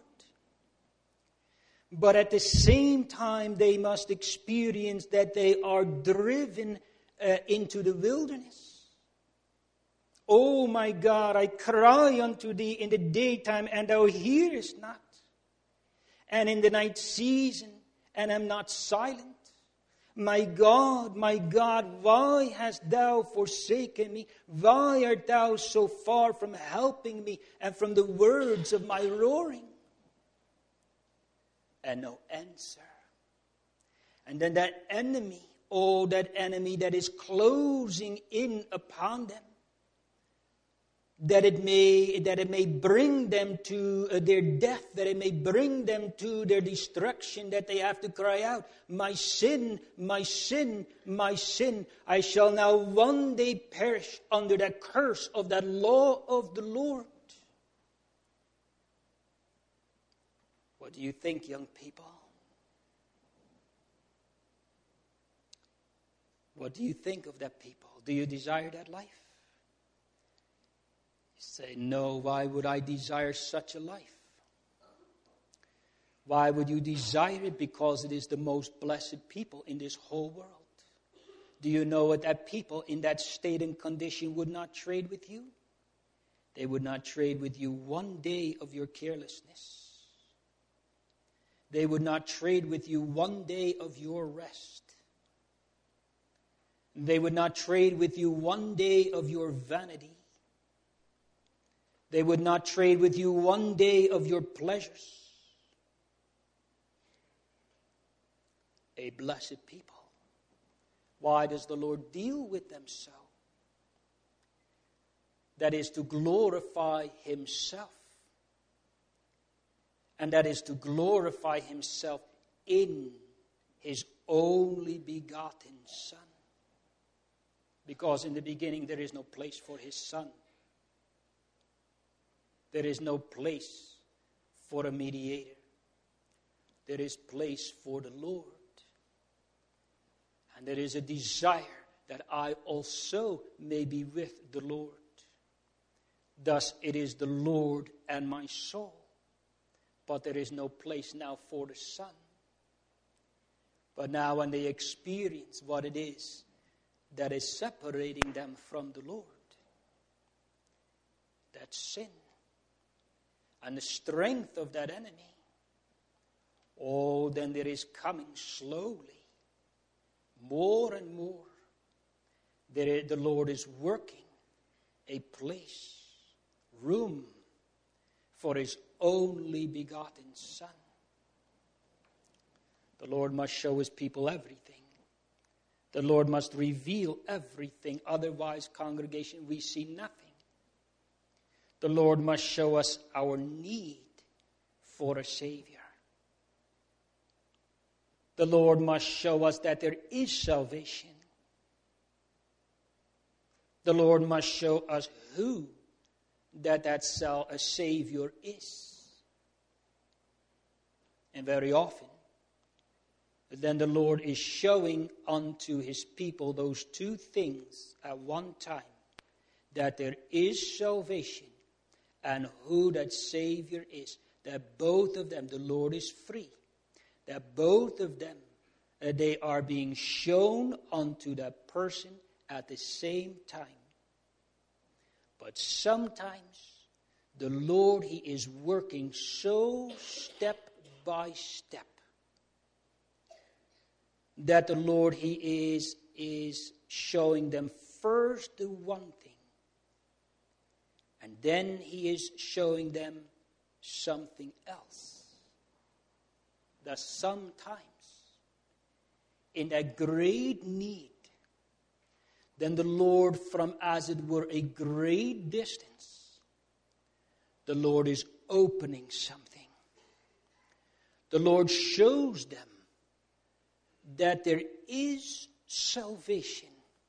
But at the same time, they must experience that they are driven into the wilderness. Oh my God, I cry unto thee in the daytime, and thou hearest not. And in the night season, and am not silent. My God, why hast thou forsaken me? Why art thou so far from helping me and from the words of my roaring? And no answer. And then that enemy that is closing in upon them, that it may bring them to their death, that it may bring them to their destruction, that they have to cry out, my sin, my sin, my sin. I shall now one day perish under the curse of that law of the Lord. What do you think, young people? What do you think of that people? Do you desire that life? Say, no, why would I desire such a life? Why would you desire it? Because it is the most blessed people in this whole world. Do you know what that people in that state and condition would not trade with you? They would not trade with you one day of your carelessness. They would not trade with you one day of your rest. They would not trade with you one day of your vanity. They would not trade with you one day of your pleasures. A blessed people. Why does the Lord deal with them so? That is to glorify Himself. And that is to glorify Himself in His only begotten Son. Because in the beginning there is no place for His Son. There is no place for a mediator. There is place for the Lord. And there is a desire that I also may be with the Lord. Thus it is the Lord and my soul. But there is no place now for the Son. But now when they experience what it is that is separating them from the Lord, that sin, and the strength of that enemy, then there is coming slowly, more and more, the Lord is working a place, room for His only begotten Son. The Lord must show His people everything. The Lord must reveal everything. Otherwise, congregation, we see nothing. The Lord must show us our need for a Savior. The Lord must show us that there is salvation. The Lord must show us who that Savior is. And very often, then the Lord is showing unto His people those two things at one time. That there is salvation and who that Savior is. That both of them, the Lord is free. That both of them, they are being shown unto that person at the same time. But sometimes the Lord, He is working so step by step that the Lord, He is showing them first the one thing. And then He is showing them something else. That sometimes, in that great need, then the Lord, from as it were a great distance, the Lord is opening something. The Lord shows them that there is salvation.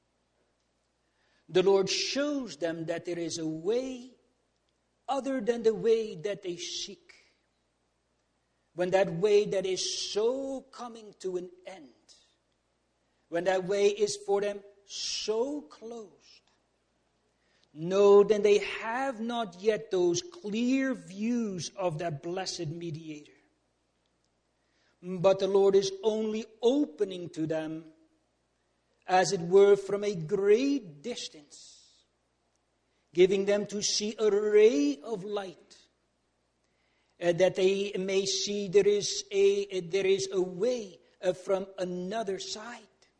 The Lord shows them that there is a way other than the way that they seek. When that way that is so coming to an end, when that way is for them so closed, No, then they have not yet those clear views of that blessed mediator. But the Lord is only opening to them, as it were, from a great distance, giving them to see a ray of light, that they may see there is a way from another side,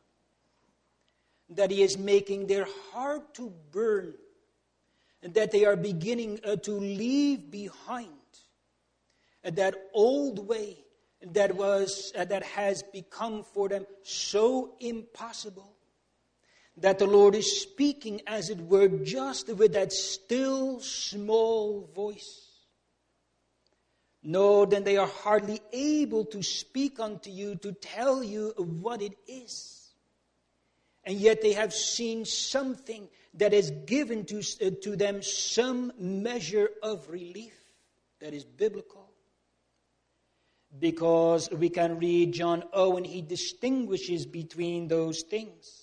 that He is making their heart to burn, and that they are beginning to leave behind that old way that has become for them so impossible, that the Lord is speaking, as it were, just with that still small voice. No, then they are hardly able to speak unto you, to tell you what it is. And yet they have seen something that has given to them some measure of relief that is biblical. Because we can read John Owen, he distinguishes between those things.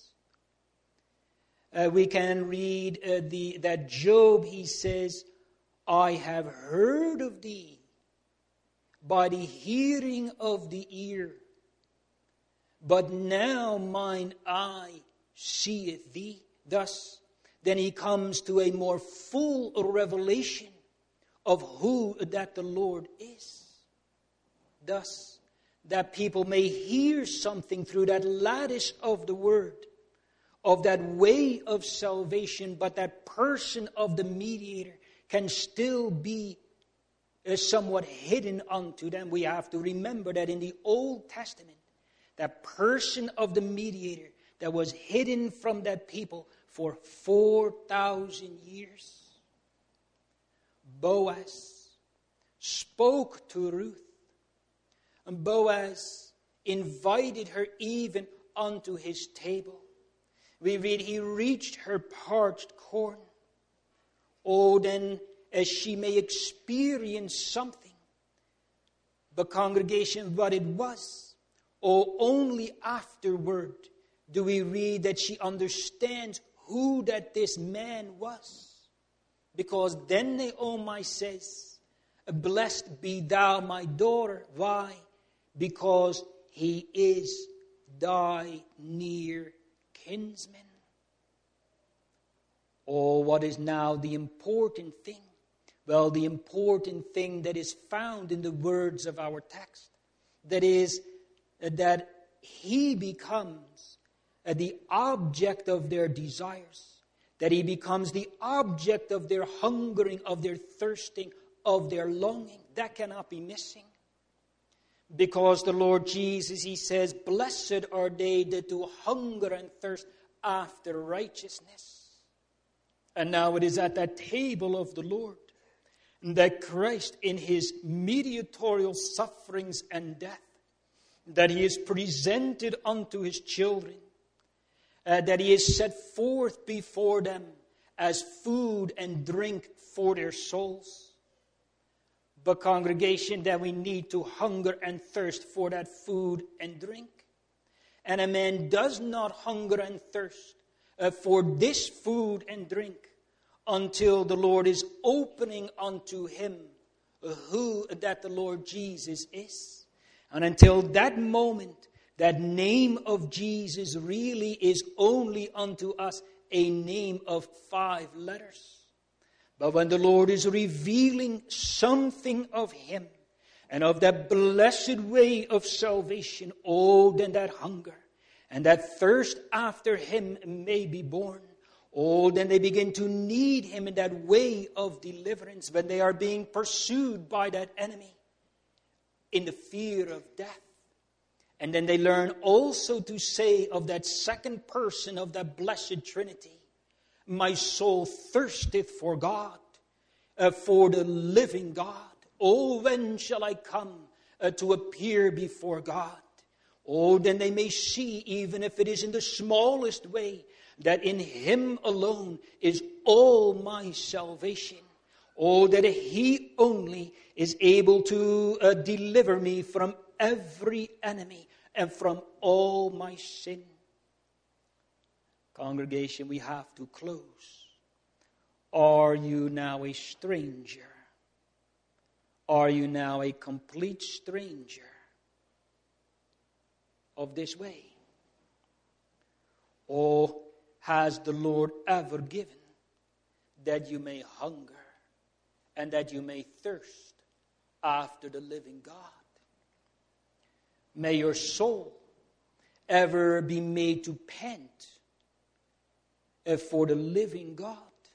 We can read that Job, he says, I have heard of thee by the hearing of the ear, but now mine eye seeth thee. Thus, then he comes to a more full revelation of who that the Lord is. Thus, that people may hear something through that lattice of the Word, of that way of salvation, but that person of the mediator can still be somewhat hidden unto them. We have to remember that in the Old Testament, that person of the mediator that was hidden from that people for 4,000 years. Boaz spoke to Ruth, and Boaz invited her even unto his table. We read, he reached her parched corn. Oh, then, as she may experience something. But congregation, what it was, oh, only afterward do we read that she understands who that this man was. Because then Naomi says, blessed be thou, my daughter. Why? Because he is thy near kinsman. Oh, what is now the important thing? Well, the important thing that is found in the words of our text, that is, that he becomes the object of their desires, that he becomes the object of their hungering, of their thirsting, of their longing. That cannot be missing. Because the Lord Jesus, he says, blessed are they that do hunger and thirst after righteousness. And now it is at that table of the Lord that Christ, in his mediatorial sufferings and death, that he is presented unto his children, that he is set forth before them as food and drink for their souls. But congregation, that we need to hunger and thirst for that food and drink. And a man does not hunger and thirst for this food and drink until the Lord is opening unto him who that the Lord Jesus is. And until that moment, that name of Jesus really is only unto us a name of 5 letters. But when the Lord is revealing something of him and of that blessed way of salvation, oh, then that hunger and that thirst after him may be born. Oh, then they begin to need him in that way of deliverance when they are being pursued by that enemy in the fear of death. And then they learn also to say of that second person of that blessed Trinity, my soul thirsteth for God, for the living God. Oh, when shall I come to appear before God? Oh, then they may see, even if it is in the smallest way, that in him alone is all my salvation. Oh, that he only is able to deliver me from every enemy and from all my sin. Congregation, we have to close. Are you now a stranger? Are you now a complete stranger of this way? Or has the Lord ever given that you may hunger and that you may thirst after the living God? May your soul ever be made to pant for the living God.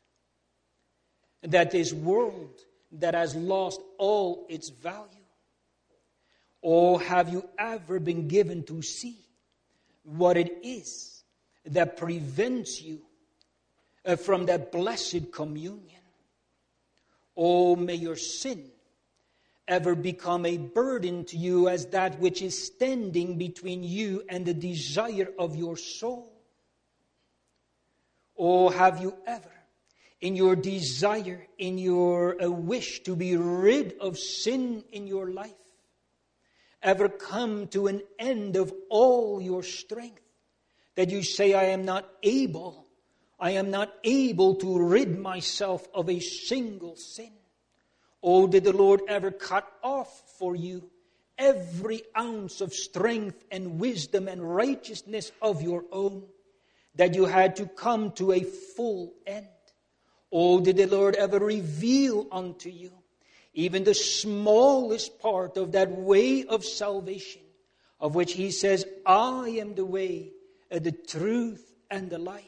That this world that has lost all its value? Or have you ever been given to see what it is that prevents you from that blessed communion? Oh, may your sin ever become a burden to you as that which is standing between you and the desire of your soul. Or have you ever, in your desire, in your wish to be rid of sin in your life, ever come to an end of all your strength, that you say, I am not able to rid myself of a single sin? Oh, did the Lord ever cut off for you every ounce of strength and wisdom and righteousness of your own, that you had to come to a full end? Oh, did the Lord ever reveal unto you even the smallest part of that way of salvation, of which He says, I am the way, the truth, and the life?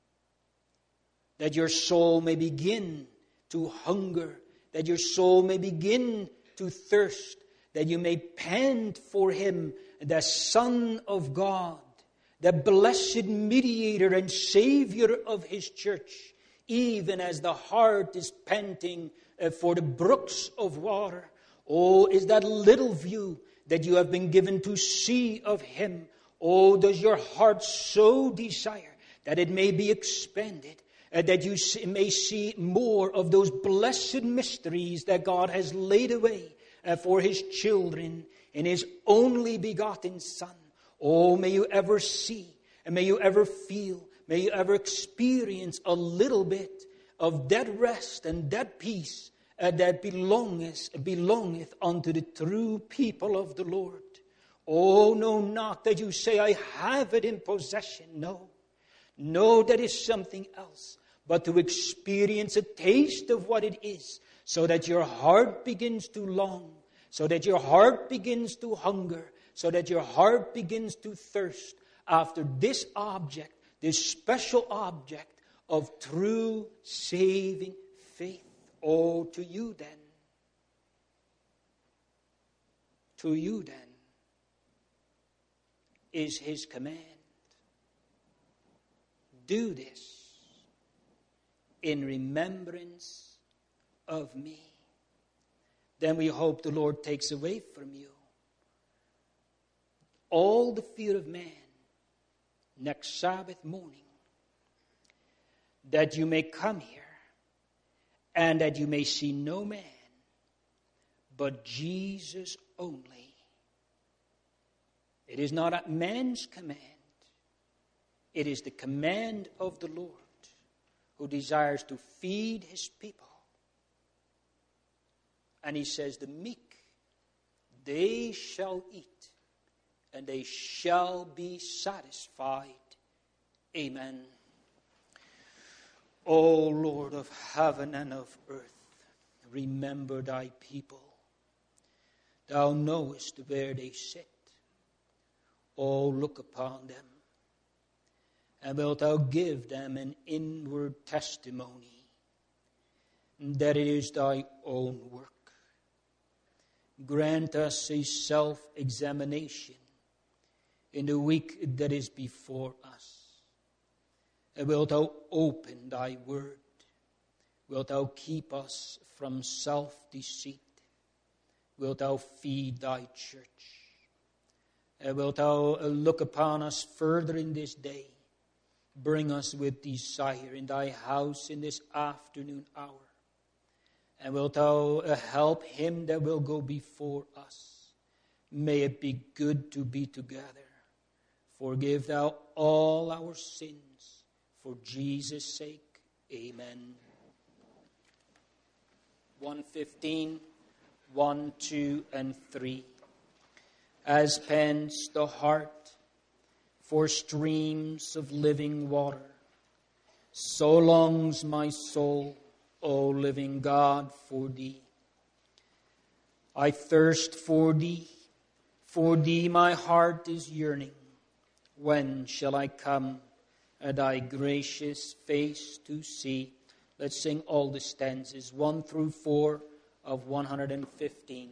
That your soul may begin to hunger, that your soul may begin to thirst, that you may pant for Him, the Son of God, the blessed mediator and Savior of His church, even as the heart is panting for the brooks of water. Oh, is that little view that you have been given to see of Him? Oh, does your heart so desire that it may be expanded, that you may see more of those blessed mysteries that God has laid away for His children in His only begotten Son? Oh, may you ever see, and may you ever feel, may you ever experience a little bit of that rest and that peace that belongeth unto the true people of the Lord. Oh, no, not that you say, I have it in possession. No, that is something else. But to experience a taste of what it is, so that your heart begins to long, so that your heart begins to hunger, so that your heart begins to thirst after this object, this special object of true saving faith. Oh, to you then, is His command. Do this in remembrance of me. Then we hope the Lord takes away from you all the fear of man next Sabbath morning, that you may come here and that you may see no man but Jesus only. It is not a man's command. It is the command of the Lord, who desires to feed His people. And He says, the meek, they shall eat, and they shall be satisfied. Amen. O Lord of heaven and of earth, remember Thy people. Thou knowest where they sit. Oh, look upon them, and wilt Thou give them an inward testimony that it is Thy own work. Grant us a self-examination in the week that is before us. And wilt Thou open Thy word? Wilt Thou keep us from self-deceit? Wilt Thou feed Thy church? And wilt Thou look upon us further in this day? Bring us with desire in Thy house in this afternoon hour. And wilt Thou help him that will go before us? May it be good to be together. Forgive Thou all our sins. For Jesus' sake, amen. 115, 1, 2, and 3. As pants the heart for streams of living water, so longs my soul, O living God, for thee. I thirst for thee my heart is yearning. When shall I come thy gracious face to see? Let's sing all the stanzas, 1 through 4 of 115.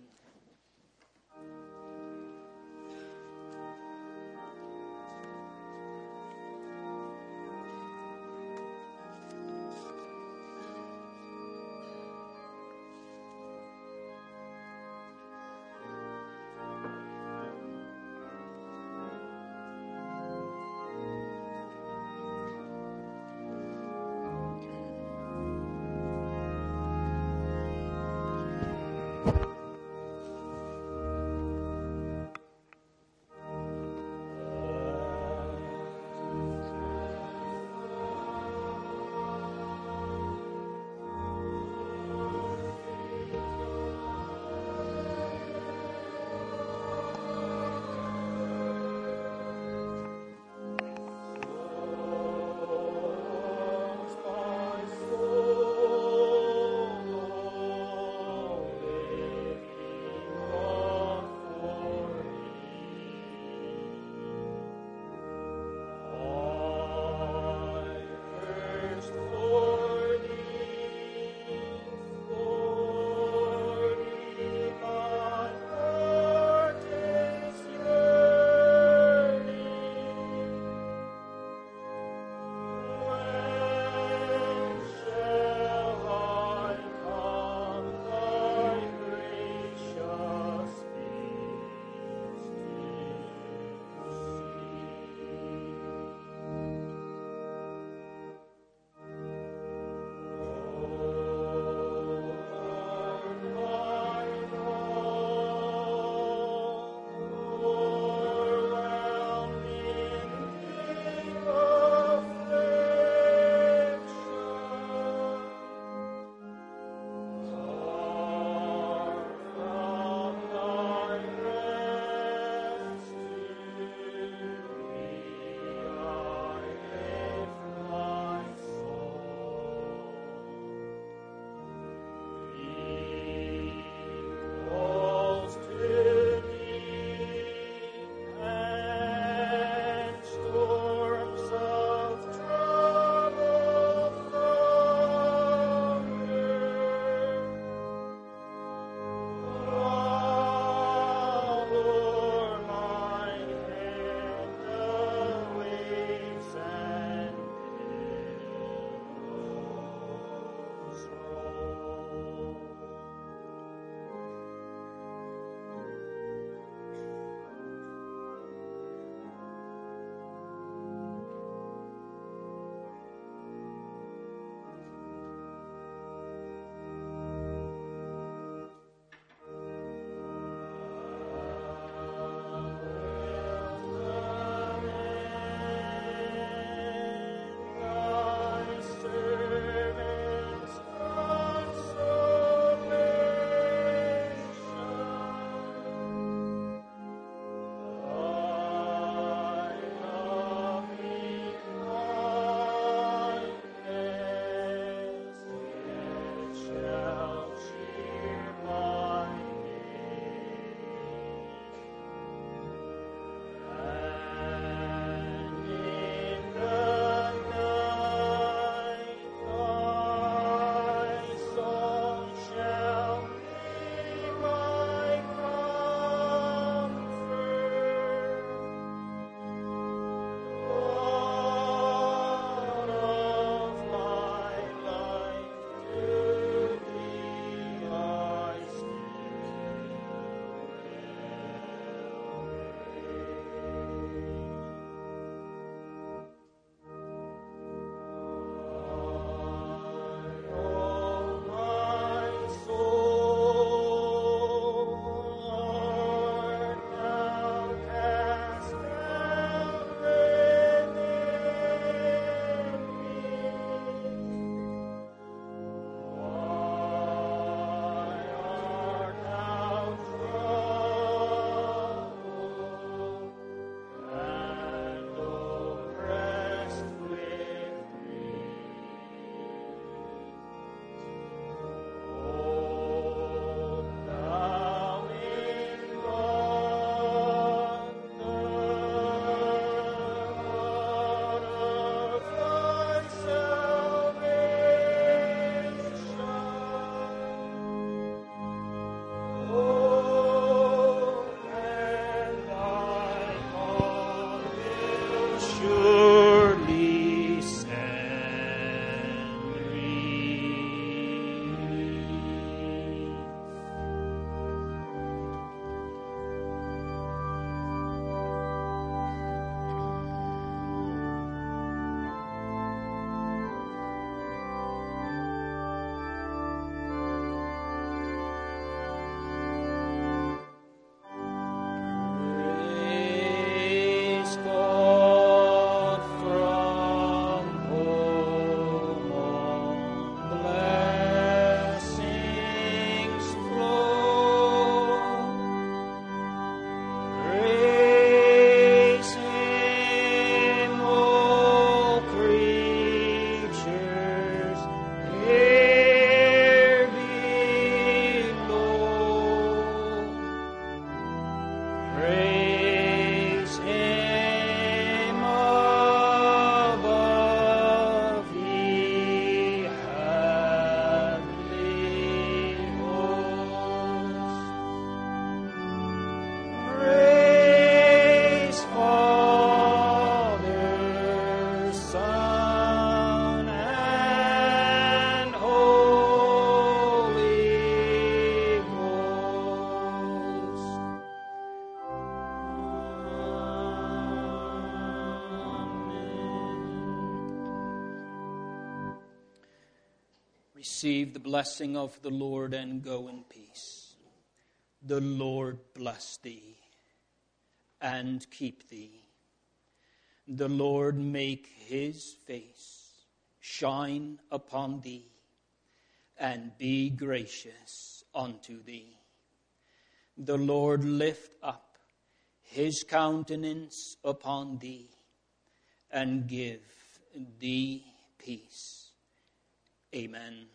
Receive the blessing of the Lord and go in peace. The Lord bless thee and keep thee. The Lord make his face shine upon thee and be gracious unto thee. The Lord lift up his countenance upon thee and give thee peace. Amen.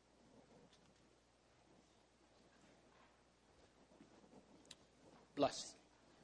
Blessing.